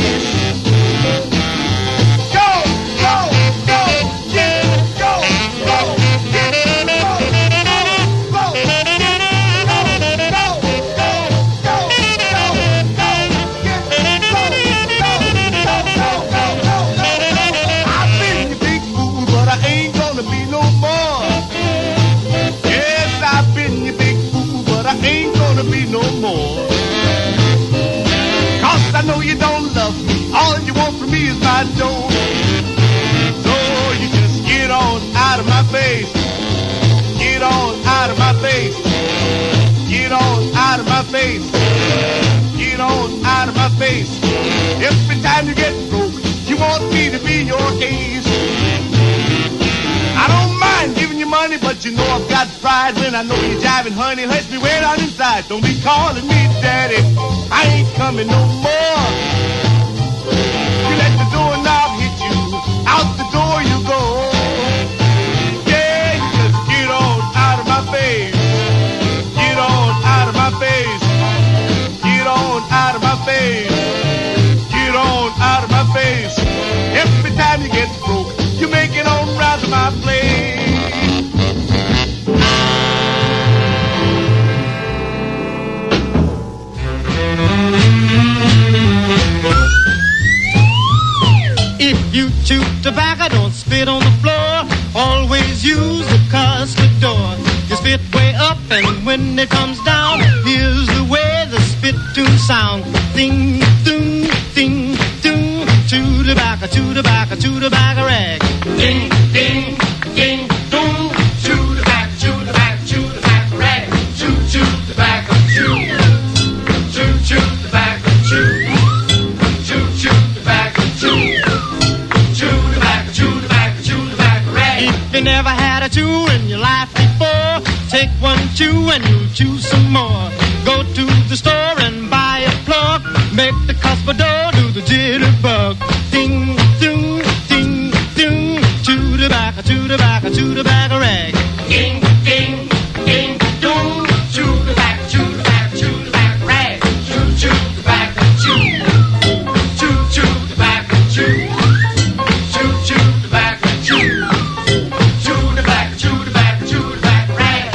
Go, go, go, get, go, go, get, go, go, go, get, go, go, go, go, go, go, get, go, go, go, go, go, go, go. I've been your big fool, but I ain't gonna be no more. Yes, I've been your big fool, but I ain't gonna be no more. I know you don't love me. All you want from me is my dough. So you just get on out of my face. Get on out of my face. Get on out of my face. Get on out of my face. Every time you get broke, you want me to be your ace. I don't mind giving you money, but you know I've got pride. When I know you're jiving, honey, hurts me way down inside. Don't be calling me daddy. I ain't coming no more. You let the doorknob hit you, out the door you go. Yeah, you just get on out of my face. Get on out of my face. Get on out of my face. Get on out of my face. Every time you get broke, you make it on round to my place. If you chew tobacco, don't spit on the floor. Always use the custard door. You spit way up, and when it comes down, here's the way the spit tune sound. Ding, ding, ding, ding. Chew tobacco, chew tobacco, chew tobacco rag. Ding, ding, ding, dong. Chew tobacco, chew tobacco, chew tobacco rag. Chew, chew tobacco, chew. Chew, chew tobacco, chew. Chew, chew tobacco. never had a chew in your life before, take one chew and you'll chew some more. Go to the store and buy a plug, make the cuspidor do the jitterbug. Ding, ding, ding, ding, chew tobacco, chew tobacco, chew tobacco rag. Ding, ding, ding, dong, chew tobacco, chew tobacco, chew tobacco rag. Chew, chew tobacco, chew, chew, chew tobacco, chew, chew, chew tobacco, chew, chew tobacco, chew tobacco, chew tobacco rag.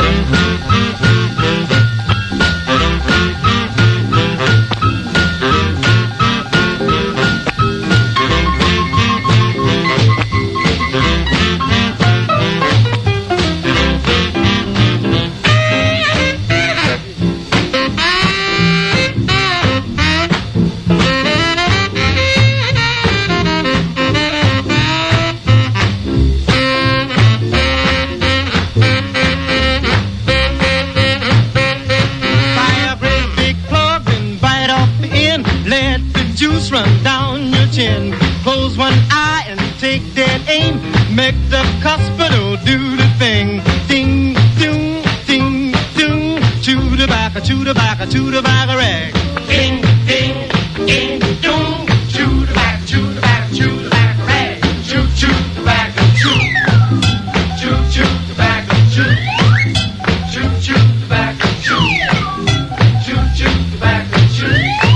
Run down your chin, close one eye and take that aim, make the cuspidor do the thing. Ding, ding, ding, ding, chew tobacco, chew tobacco, chew tobacco rag. Ding, ding, ding, dong, chew tobacco, chew tobacco, chew tobacco rag. Chew, chew tobacco, chew, chew, chew tobacco, chew, chew, chew tobacco, chew, chew, chew tobacco, chew.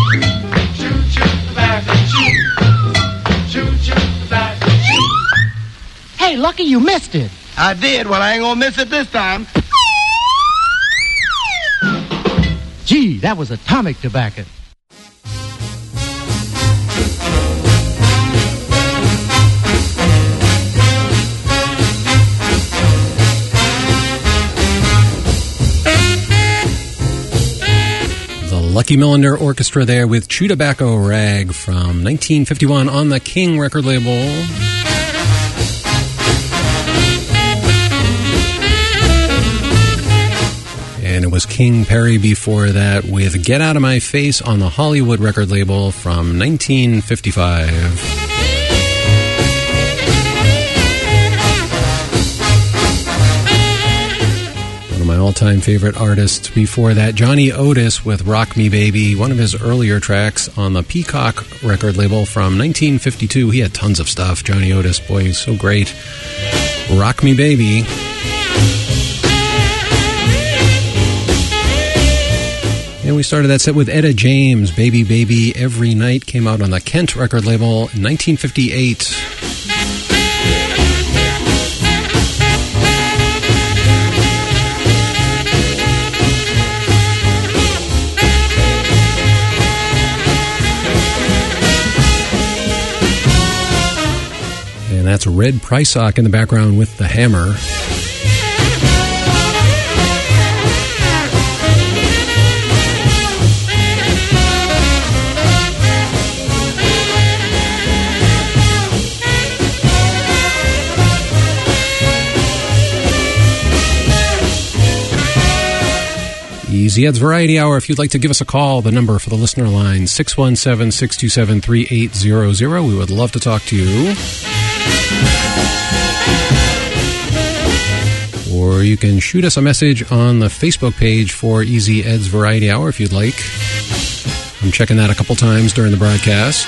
Hey, Lucky, you missed it. I did. Well, I ain't gonna miss it this time. Gee, that was atomic tobacco. The Lucky Millinder Orchestra there with Chew Tobacco Rag from nineteen fifty-one on the King record label. And it was King Perry before that with Get Out of My Face on the Hollywood record label from nineteen fifty-five. One of my all-time favorite artists before that, Johnny Otis with Rock Me Baby, one of his earlier tracks on the Peacock record label from nineteen fifty-two. He had tons of stuff, Johnny Otis. Boy, he's so great. Rock Me Baby. And we started that set with Etta James, Baby Baby Every Night, came out on the Kent record label in nineteen fifty-eight. And that's Red Prysock in the background with the hammer. Easy Ed's Variety Hour. If you'd like to give us a call, the number for the listener line, six one seven, six two seven, three eight zero zero. We would love to talk to you. Or you can shoot us a message on the Facebook page for Easy Ed's Variety Hour if you'd like. I'm checking that a couple times during the broadcast.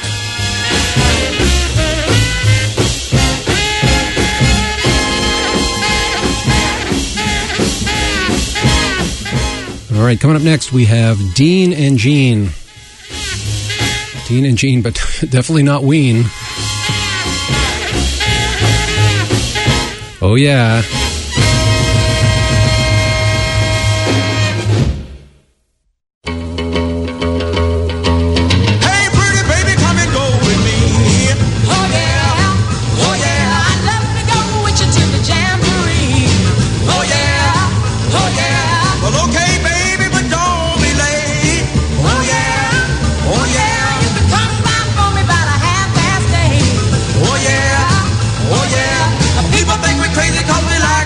All right, coming up next, we have Dean and Jean. Dean and Jean, but definitely not Ween. Oh, yeah. Crazy 'cause we like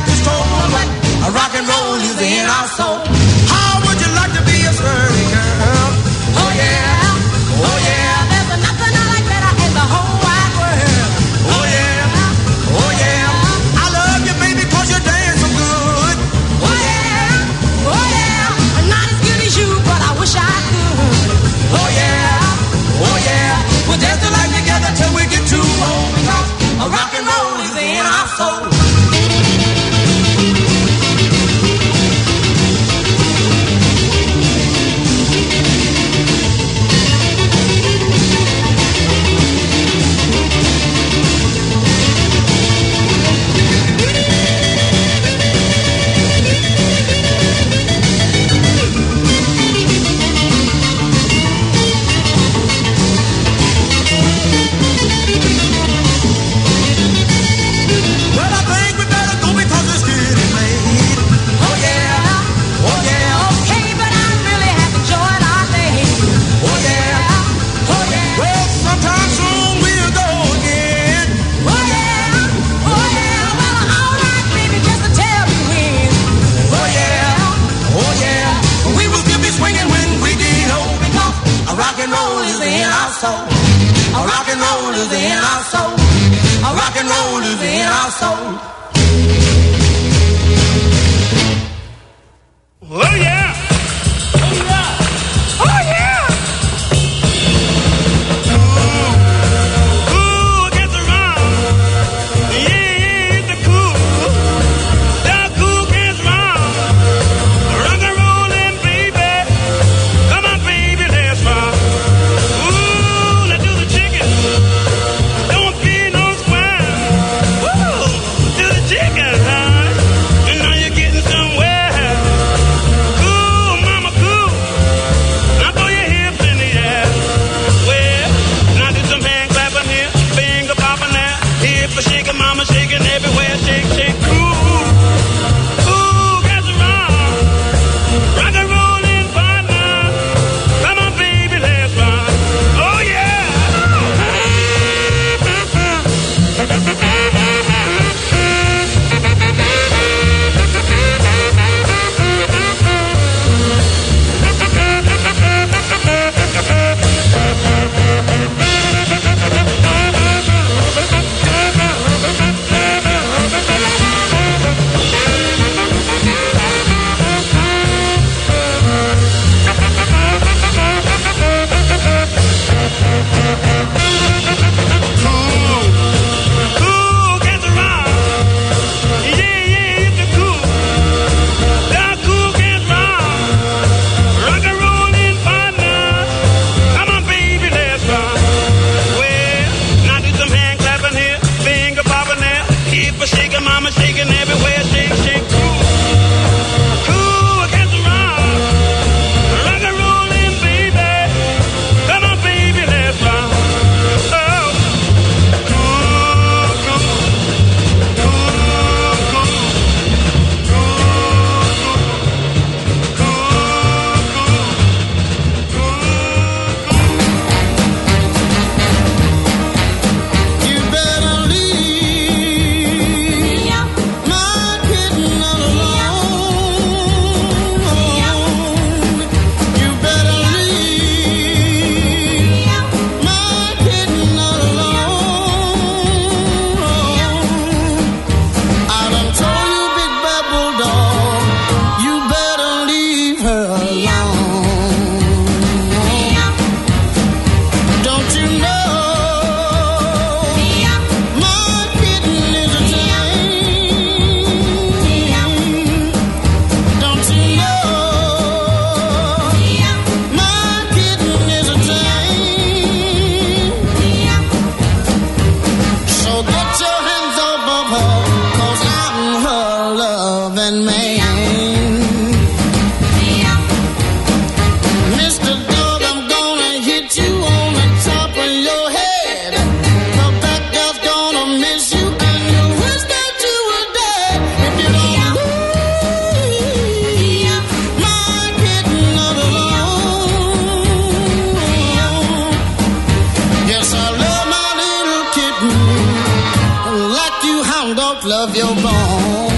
is in our soul. Rock and roll is in our soul. Oh yeah. Oh yeah. Oh yeah. Ooh, ooh, against the wrong. Yeah, yeah, it's the cool. The cool against wrong. Rock and rollin', baby. Come on, baby, let's rock. Ooh, let's do the chicken. Don't be no square. Woo, do the chicken, huh? And now you're getting somewhere. Mama shaking everywhere, shake, shake, cool, cool, gets around, rock and rollin' partner, come on baby, let's rock, oh yeah. Mama shaking everywhere, shake, shake, cool, cool against the rock, rock and rollin', baby, come on, baby, let's rock. Oh, cool, cool, cool, cool, cool, cool, cool, cool. You better leave my kitten alone. You better leave my kitten alone. I done told you, big bad bulldog, you better leave her alone. Don't you know my kitten is a tame? Don't you know my kitten is a tame? So get your hands off of her, 'cause I'm her loving man. Mister Dog, I'm gonna hit you on the top of your head. The back girl's gonna miss you, and you wish that you were dead if you don't leave my kitten alone. Yes, I love my little kitten like you hound dog love your bone.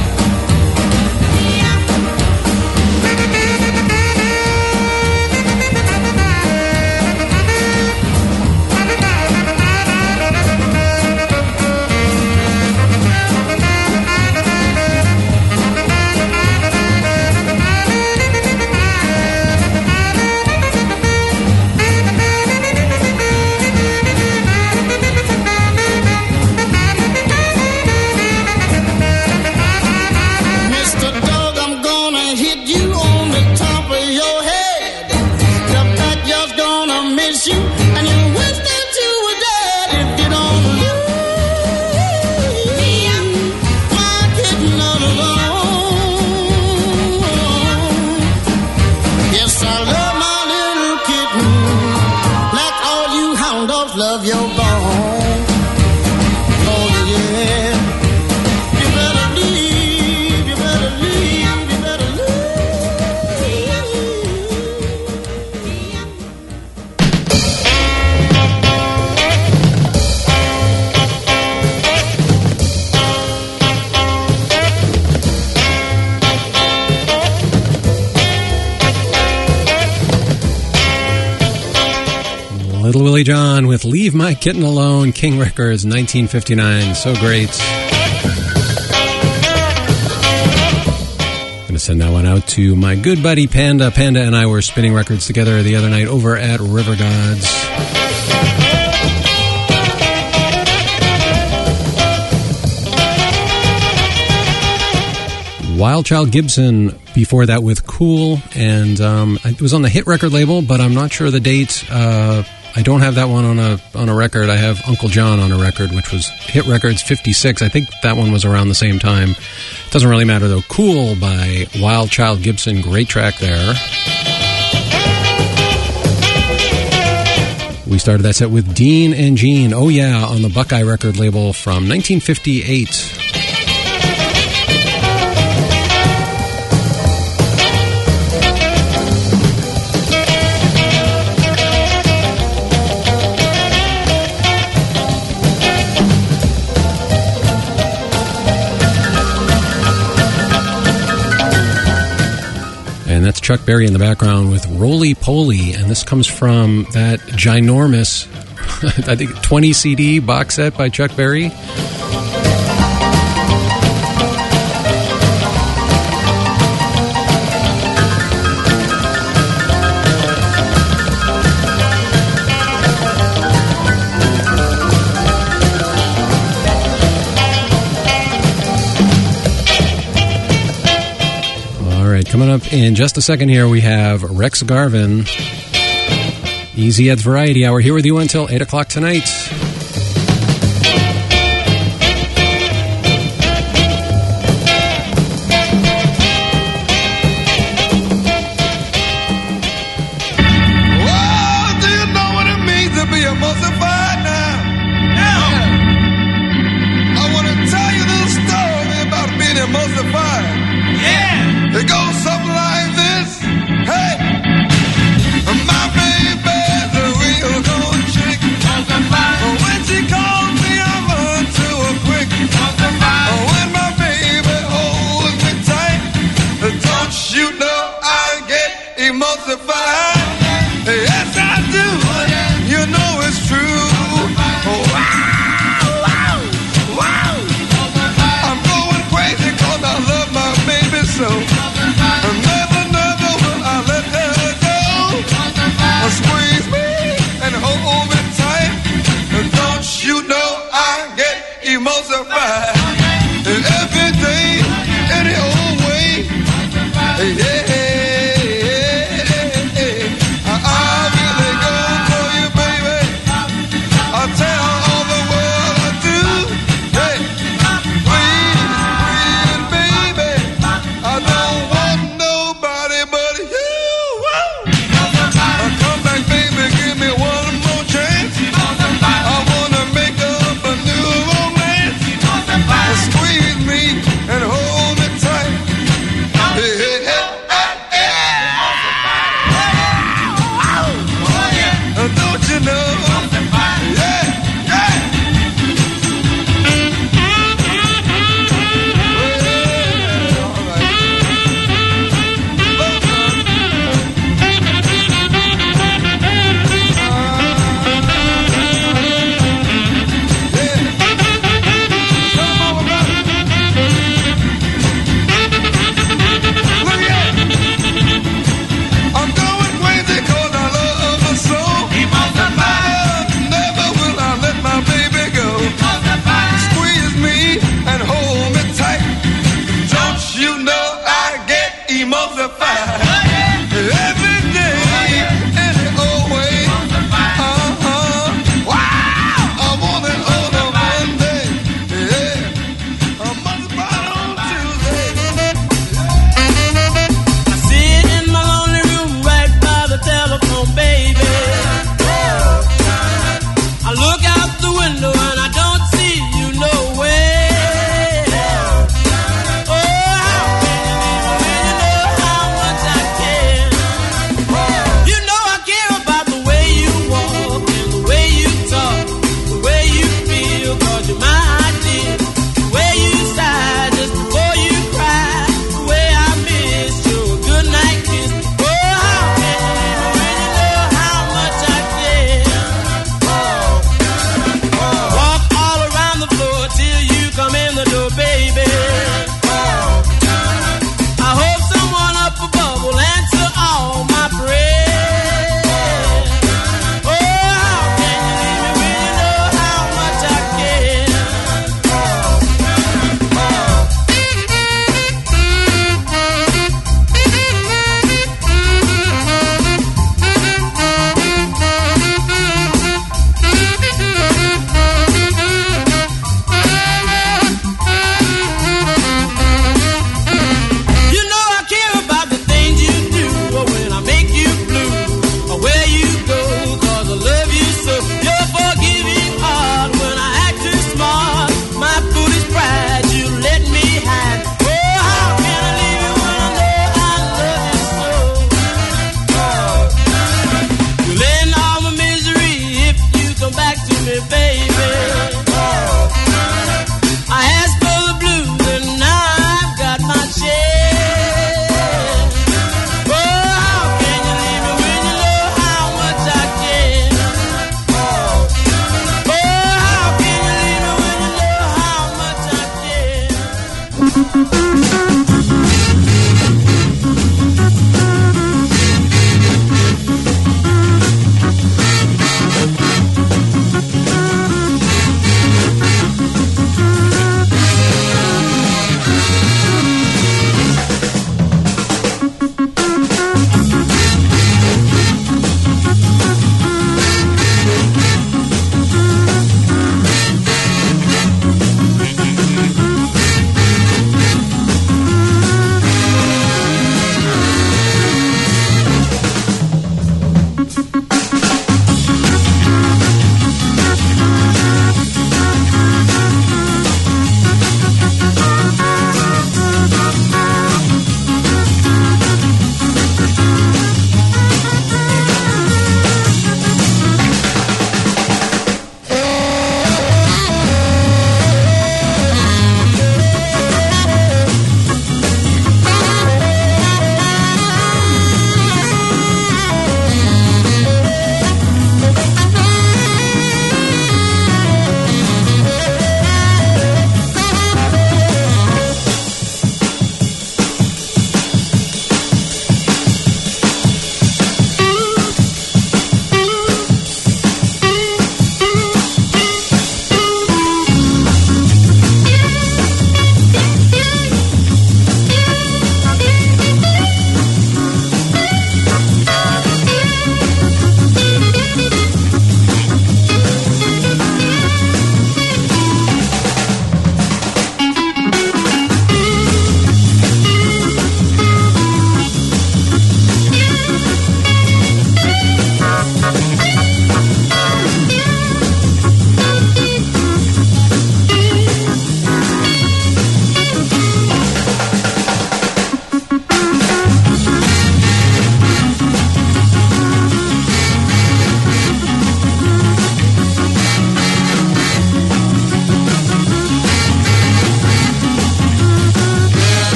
Billy John with Leave My Kitten Alone, King Records, nineteen fifty-nine. So great. I'm going to send that one out to my good buddy Panda. Panda and I were spinning records together the other night over at River Gods. Wild Child Gibson, before that with Cool, and um, it was on the Hit record label, but I'm not sure the date. Uh, I don't have that one on a on a record. I have Uncle John on a record, which was Hit Records fifty-six. I think that one was around the same time. Doesn't really matter, though. Cool by Wild Child Gibson. Great track there. We started that set with Dean and Gene, Oh Yeah, on the Buckeye record label from nineteen fifty-eight. And that's Chuck Berry in the background with Roly Poly. And this comes from that ginormous, I think, twenty C D box set by Chuck Berry. Coming up in just a second here, we have Rex Garvin. Easy Ed's Variety Hour here with you until eight o'clock tonight. Oh, do you know what it means to be emulsified now? Yeah. I want to tell you this story about being emulsified. Yeah. It goes something like this. Hey, my baby's a real gold chick. When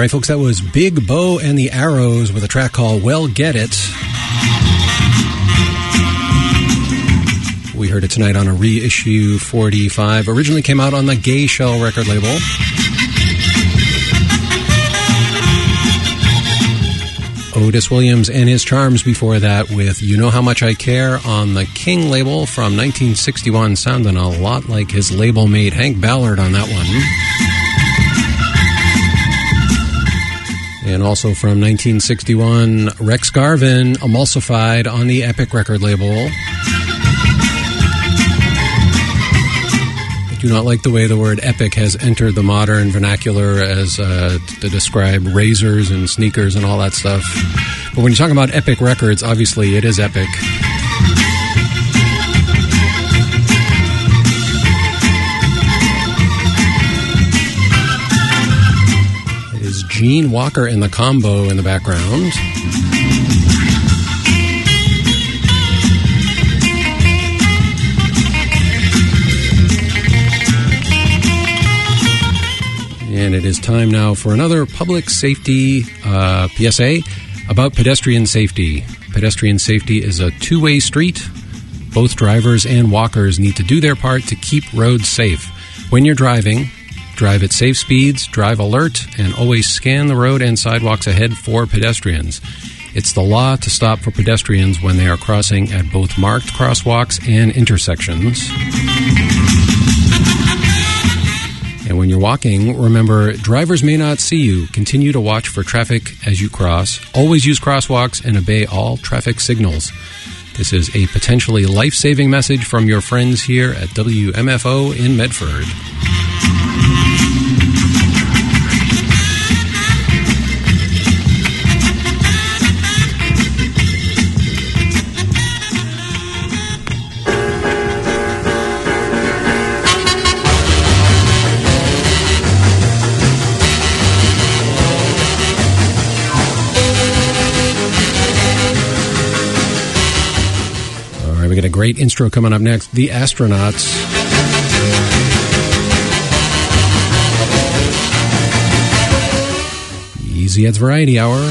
right, folks, that was Big Bo and the Arrows with a track called Well Get It. We heard it tonight on a reissue forty-five. Originally came out on the Gay Shell record label. Otis Williams and his Charms before that with You Know How Much I Care on the King label from nineteen sixty-one, sounding a lot like his label mate Hank Ballard on that one. And also from nineteen sixty-one, Rex Garvin, Emulsified on the Epic record label. I do not like the way the word epic has entered the modern vernacular as uh, to describe razors and sneakers and all that stuff. But when you talk about Epic Records, obviously it is epic. It is Gene Walker and the Combo in the background. And it is time now for another public safety uh, P S A about pedestrian safety. Pedestrian safety is a two-way street. Both drivers and walkers need to do their part to keep roads safe. When you're driving, drive at safe speeds, drive alert, and always scan the road and sidewalks ahead for pedestrians. It's the law to stop for pedestrians when they are crossing at both marked crosswalks and intersections. And when you're walking, remember, drivers may not see you. Continue to watch for traffic as you cross. Always use crosswalks and obey all traffic signals. This is a potentially life-saving message from your friends here at W M F O in Medford. We got a great intro coming up next. The Astronauts. Easy Ed's Variety Hour.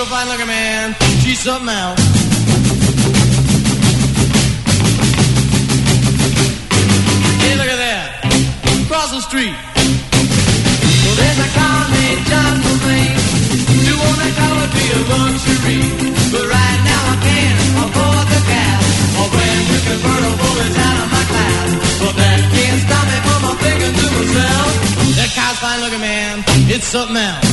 fine looking man. She's something else. Hey, look at that. Across the street. Well, there's a car named John McLean. To own that car would be a luxury. But right now I can't afford the gas. A brand new convertible is out of my class. But that can't stop me from my thinking to myself. That car's fine looking man. It's something else.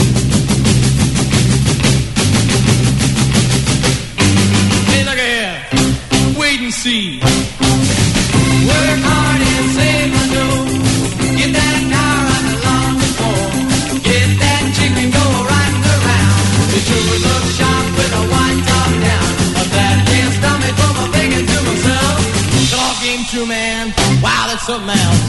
Hey, look at here. Wait and see. Work hard and save my dough. Get that car I belong before. Get that chicken go riding around. It sure would look sharp with a white top down. But that can't stop me from my thinking to myself. Talking true, man. Wow, that's something else.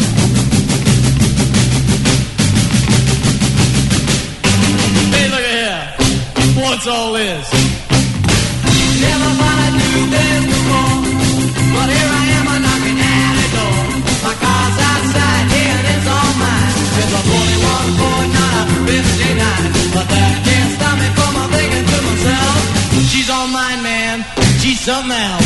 Hey, look at here. What's all this? Never thought I'd do this before. But here I am, I'm knocking at the door. My car's outside, yeah, and it's all mine. It's a forty-one Ford, not a fifty-nine. But that can't stop me from my thinking to myself. She's all mine, man. She's something else.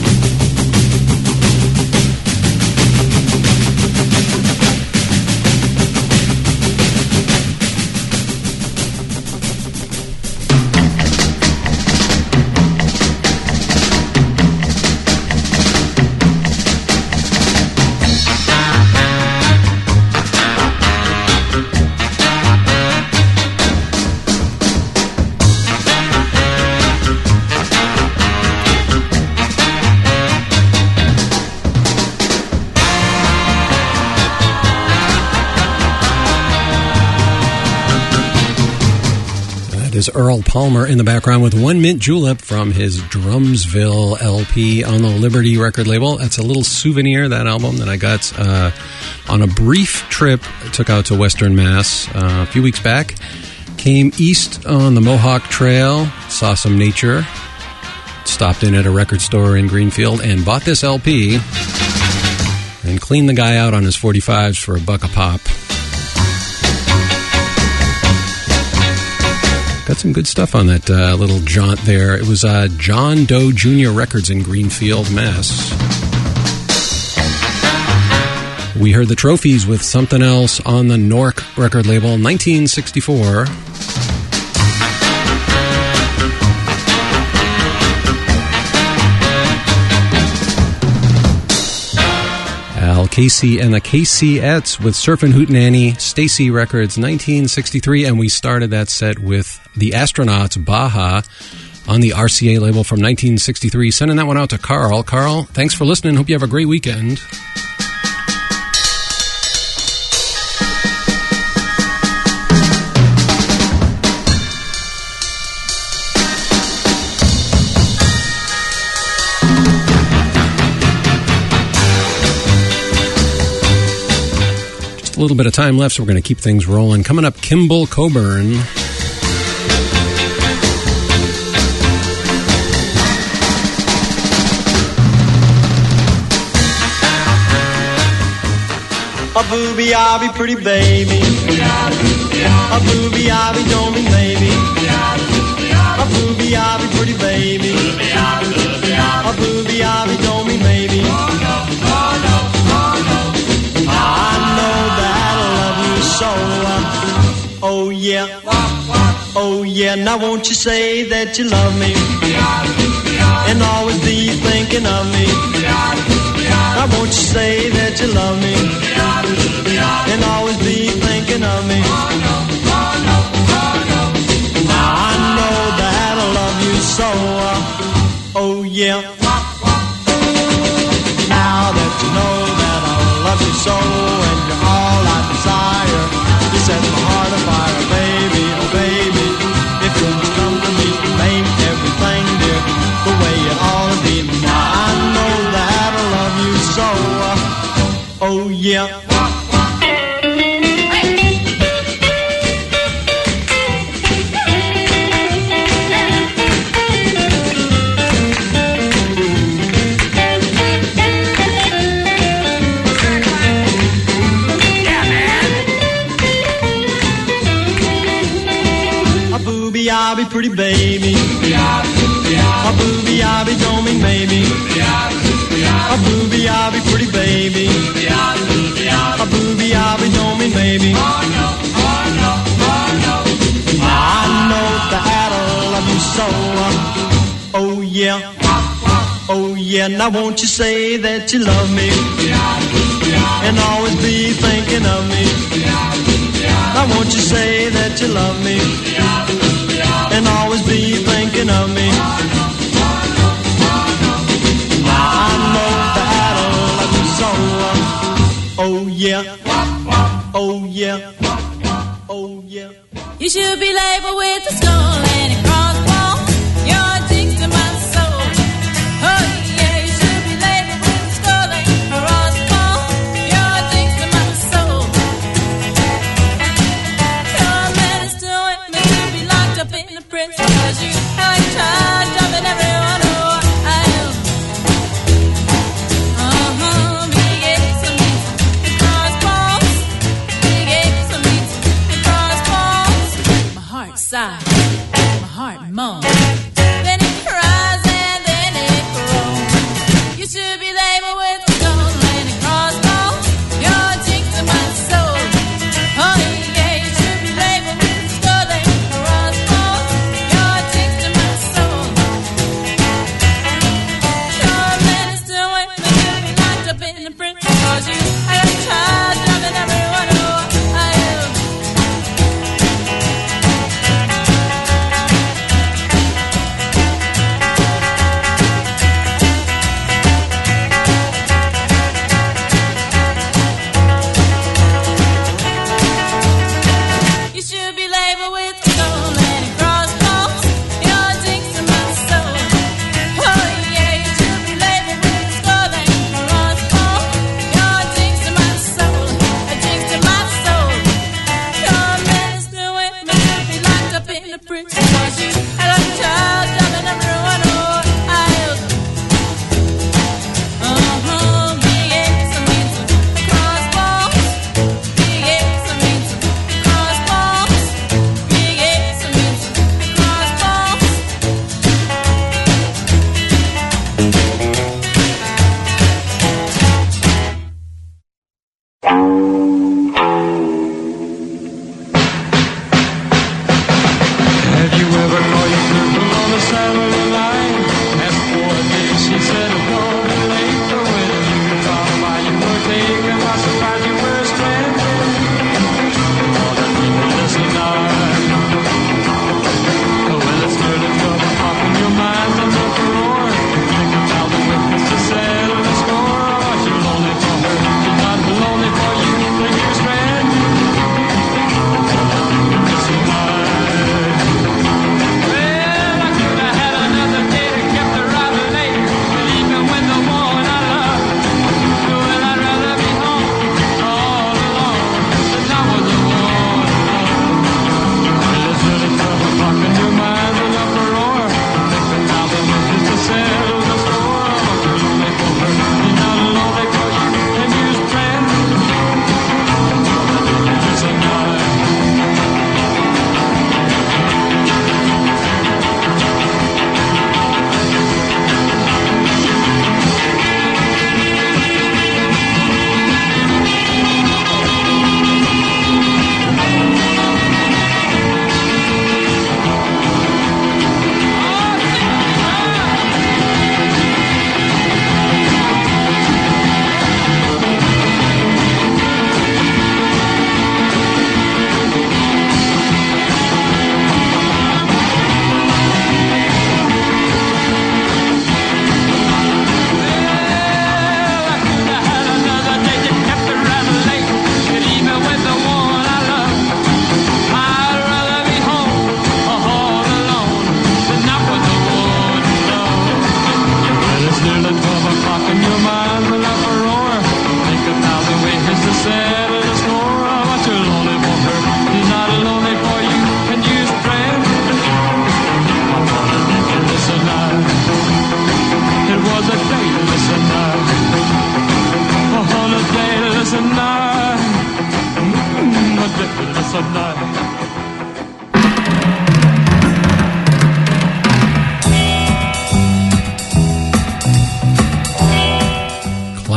Is Earl Palmer in the background with One Mint Julep from his Drumsville L P on the Liberty record label. That's a little souvenir, that album that I got uh, on a brief trip. I took out to Western Mass uh, a few weeks back. Came east on the Mohawk Trail, saw some nature, stopped in at a record store in Greenfield and bought this L P and cleaned the guy out on his forty-fives for a buck a pop. Got some good stuff on that uh, little jaunt there. It was uh, John Doe Junior Records in Greenfield, Mass. We heard the Trophies with Something Else on the Nork record label, nineteen sixty-four. Al Casey and the Casey-ettes with Surfin' Hootenanny, Stacy Records, nineteen sixty-three, and we started that set with the Astronauts, Baja, on the R C A label from nineteen sixty-three. Sending that one out to Carl. Carl, thanks for listening. Hope you have a great weekend. A little bit of time left, so we're going to keep things rolling. Coming up, Kimball Coburn. A booby, I'll be pretty baby. A booby, I'll be don't be maybe. A booby, I'll be pretty baby. A booby, I'll be don't be maybe. So, uh, oh yeah, oh yeah, now won't you say that you love me, and always be thinking of me. Now won't you say that you love me, and always be thinking of me. Now I know that I love you so, uh, oh yeah. Now that you know that I love you so, and you're all I desire, you set my heart afire, baby, oh baby. If you just come to me, make everything, dear, the way it ought to be. Now I know that I love you so, uh, oh yeah. booby-yobby, pretty baby. A booby-yobby don't mean maybe. A booby-yobby, pretty baby. A booby-yobby don't mean maybe. I know that I love you so. Oh yeah. Oh yeah, now won't you say that you love me and always be thinking of me. Now won't you say that you love me and always be thinking of me. I know that I love you so. Oh yeah. Oh yeah. Oh yeah. You should be labeled with a skull and a crossbow. You're a jinx to my soul. Oh yeah, you should be labeled with a skull and a crossbow. You're a jinx to my soul. You're a menace to it, me to be locked up in the prison. Cause you like charge of it, everyone who I am. Uh-huh, big eggs and meats and crossbows. Big eggs and meats and crossbows. My heart sighs, my heart moans. Then it cries and then it groans. You should be labeled with a skull and a crossbow. You're a jinx to my soul. Oh yeah, you should be labeled with a skull and a crossbow. You're a jinx to my soul. You're a menace to it, but you'll be locked up in the prison. Cause you are in charge of it, everyone who I am.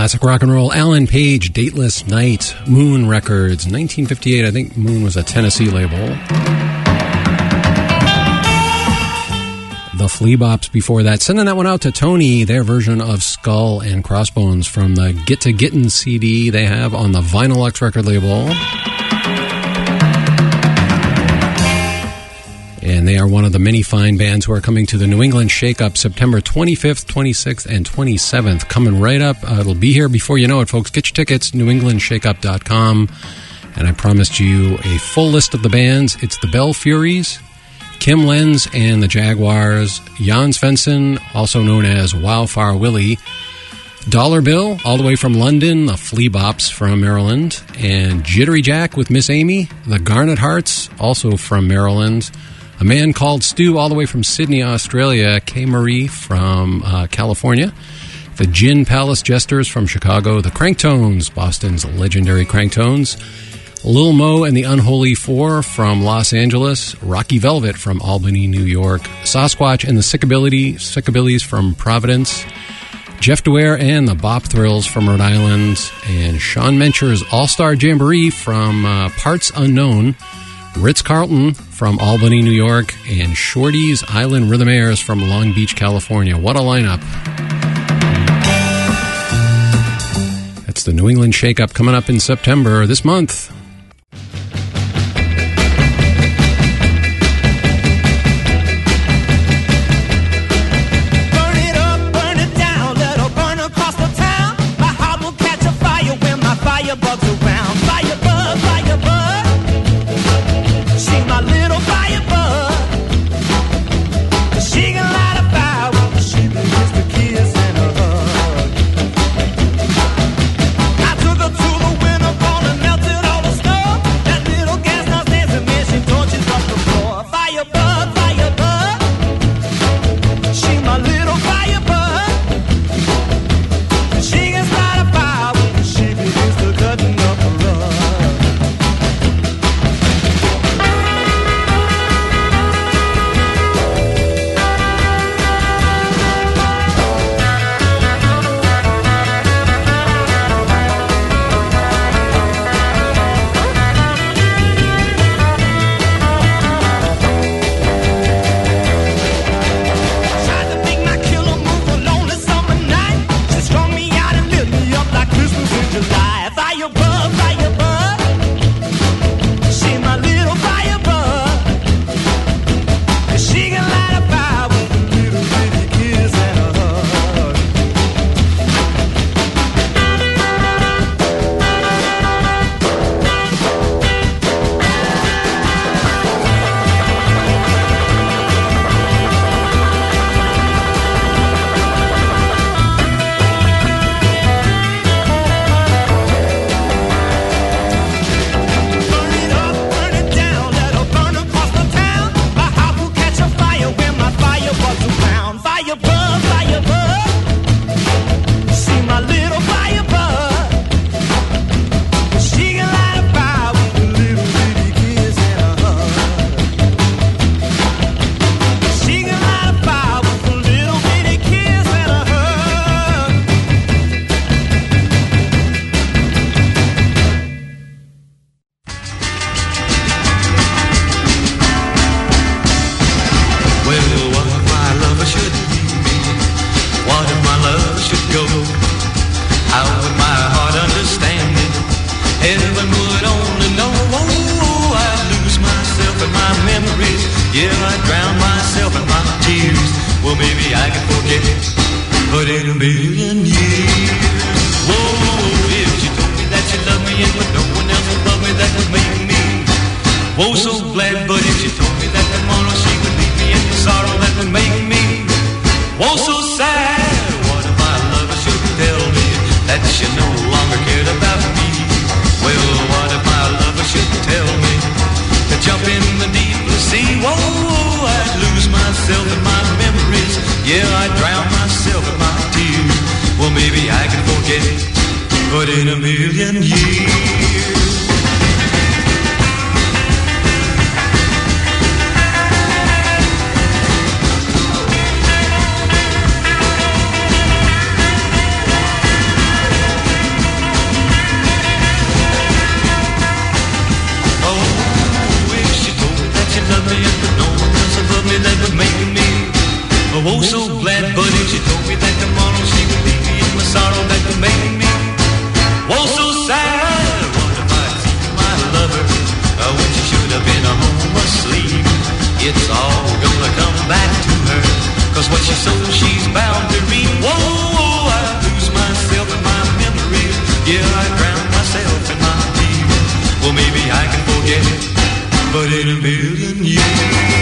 Classic rock and roll. Alan Page, Dateless Night, Moon Records, nineteen fifty-eight. I think Moon was a Tennessee label. The Flea Bops before that. Sending that one out to Tony, their version of Skull and Crossbones from the Get to Gittin' C D they have on the Vinylux record label. And they are one of the many fine bands who are coming to the New England Shake-Up September twenty-fifth, twenty-sixth, and twenty-seventh. Coming right up. Uh, it'll be here before you know it, folks. Get your tickets, new england shake up dot com. And I promised you a full list of the bands. It's the Bell Furies, Kim Lenz and the Jaguars, Jan Svensson, also known as Wildfire Willie, Dollar Bill, all the way from London, the Flea Bops from Maryland, and Jittery Jack with Miss Amy, the Garnet Hearts, also from Maryland, A Man Called Stu, all the way from Sydney, Australia, Kay Marie from uh, California, the Gin Palace Jesters from Chicago, the Cranktones, Boston's legendary Cranktones, Lil Mo and the Unholy Four from Los Angeles, Rocky Velvet from Albany, New York, Sasquatch and the Sickabilly, Sickabillies from Providence, Jeff Dwyer and the Bop Thrills from Rhode Island, and Sean Mencher's All-Star Jamboree from uh, Parts Unknown, Ritz-Carlton from Albany, New York, and Shorty's Island Rhythmaires from Long Beach, California. What a lineup. That's the New England Shake-Up coming up in September this month. so she's bound to reap. Whoa, I lose myself in my memories. Yeah, I drown myself in my tears. Well, maybe I can forget it, but in a million years.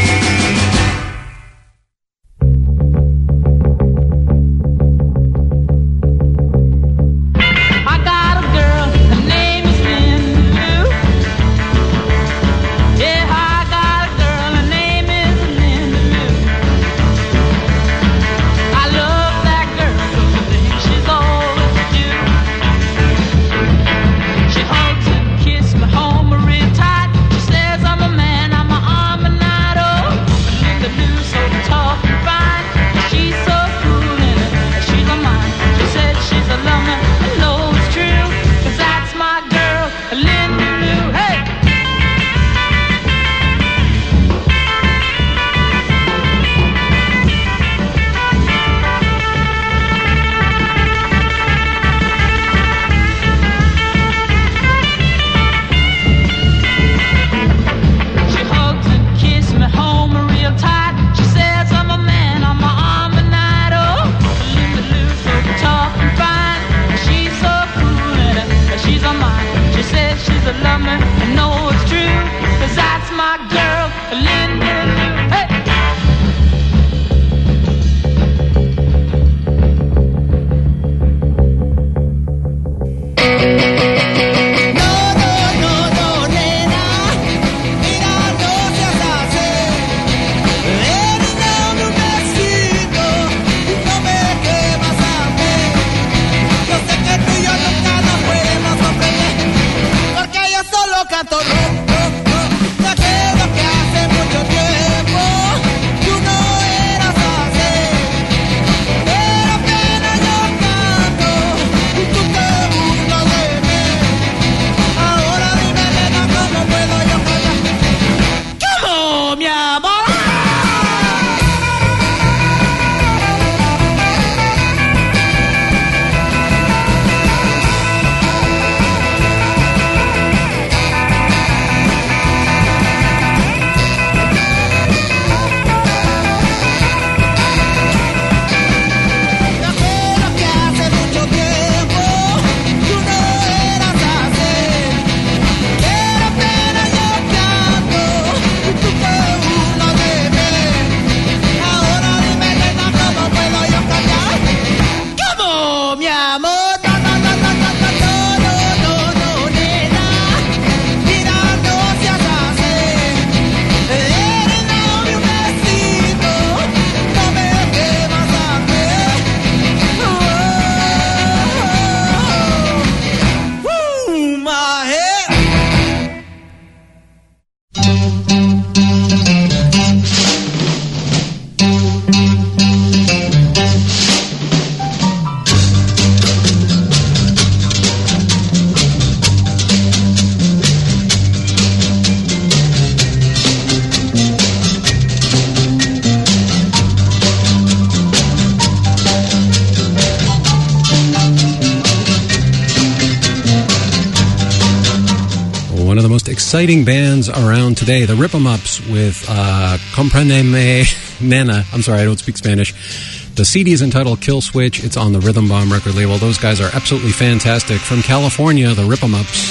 Exciting bands around today. The Rip 'em Ups with uh, Comprendeme Nena. I'm sorry, I don't speak Spanish. The C D is entitled Kill Switch. It's on the Rhythm Bomb record label. Those guys are absolutely fantastic. From California, the Rip 'em Ups.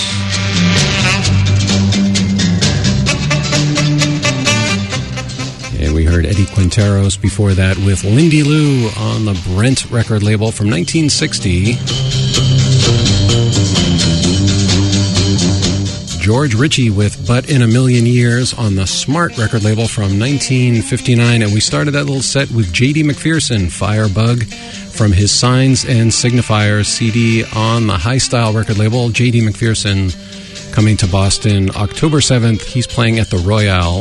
And we heard Eddie Quinteros before that with Lindy Lou on the Brent record label from nineteen sixty. George Ritchie with But in a Million Years on the Smart record label from nineteen fifty-nine. And we started that little set with J D McPherson, Firebug, from his Signs and Signifiers C D on the High Style record label. J D McPherson coming to Boston October seventh. He's playing at the Royale.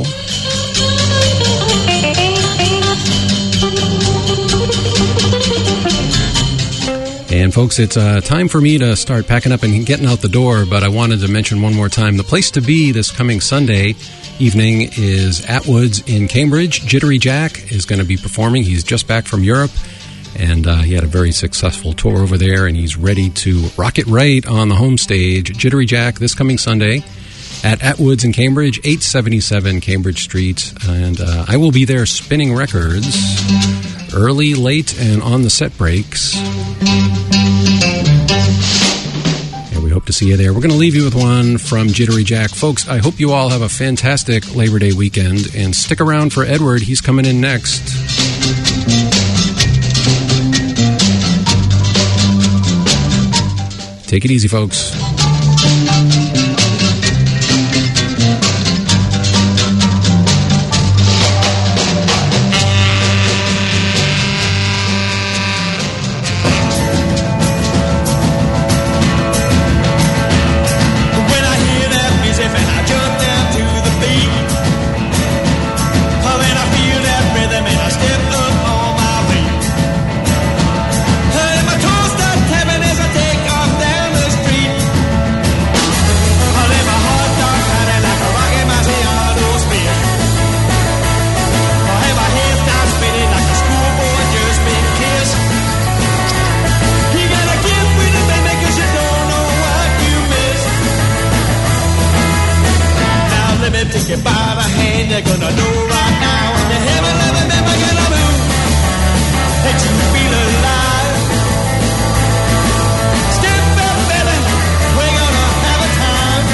And folks, it's uh, time for me to start packing up and getting out the door, but I wanted to mention one more time, the place to be this coming Sunday evening is Atwood's in Cambridge. Jittery Jack is going to be performing. He's just back from Europe, and uh, he had a very successful tour over there, and he's ready to rock it right on the home stage. Jittery Jack this coming Sunday at Atwoods in Cambridge, eight seventy-seven Cambridge Street. And uh, I will be there spinning records early, late, and on the set breaks. And we hope to see you there. We're going to leave you with one from Jittery Jack. Folks, I hope you all have a fantastic Labor Day weekend. And stick around for Edward. He's coming in next. Take it easy, folks. Take you by the hand, you're gonna know right now. Your heavy loving never gonna move. Let you feel alive. Step up, baby, we're gonna have a time.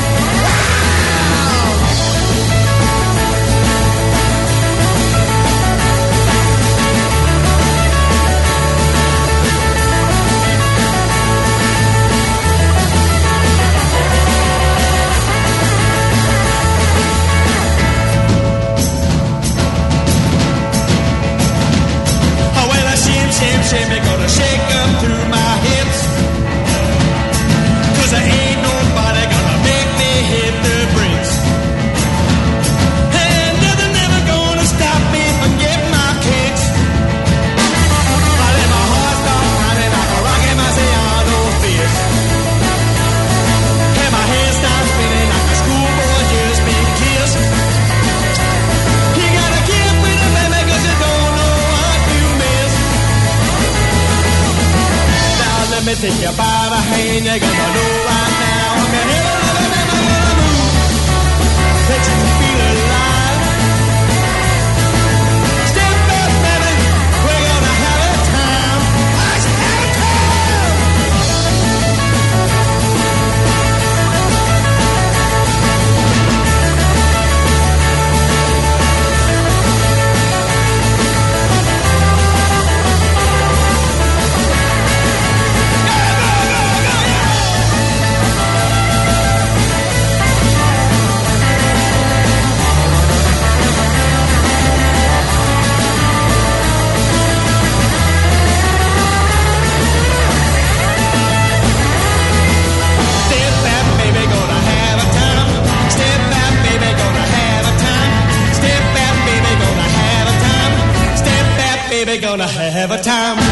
Shame, shame, they're gonna shake up through my hips. Cause there ain't nobody gonna make me hit the brakes. And nothing ever gonna stop me from getting my kicks. I let my heart start pounding like a rocket Marciano fierce. And my head starts spinning like a schoolboy just being kissed. You gotta keep with it, baby, cause you don't know what you miss. Let me take you by the hand, you're gonna know right now. I'm gonna never, never, never gonna move. Let you feel alive. Step back, baby, we're gonna have a time. Let's have a time. Gonna have a time.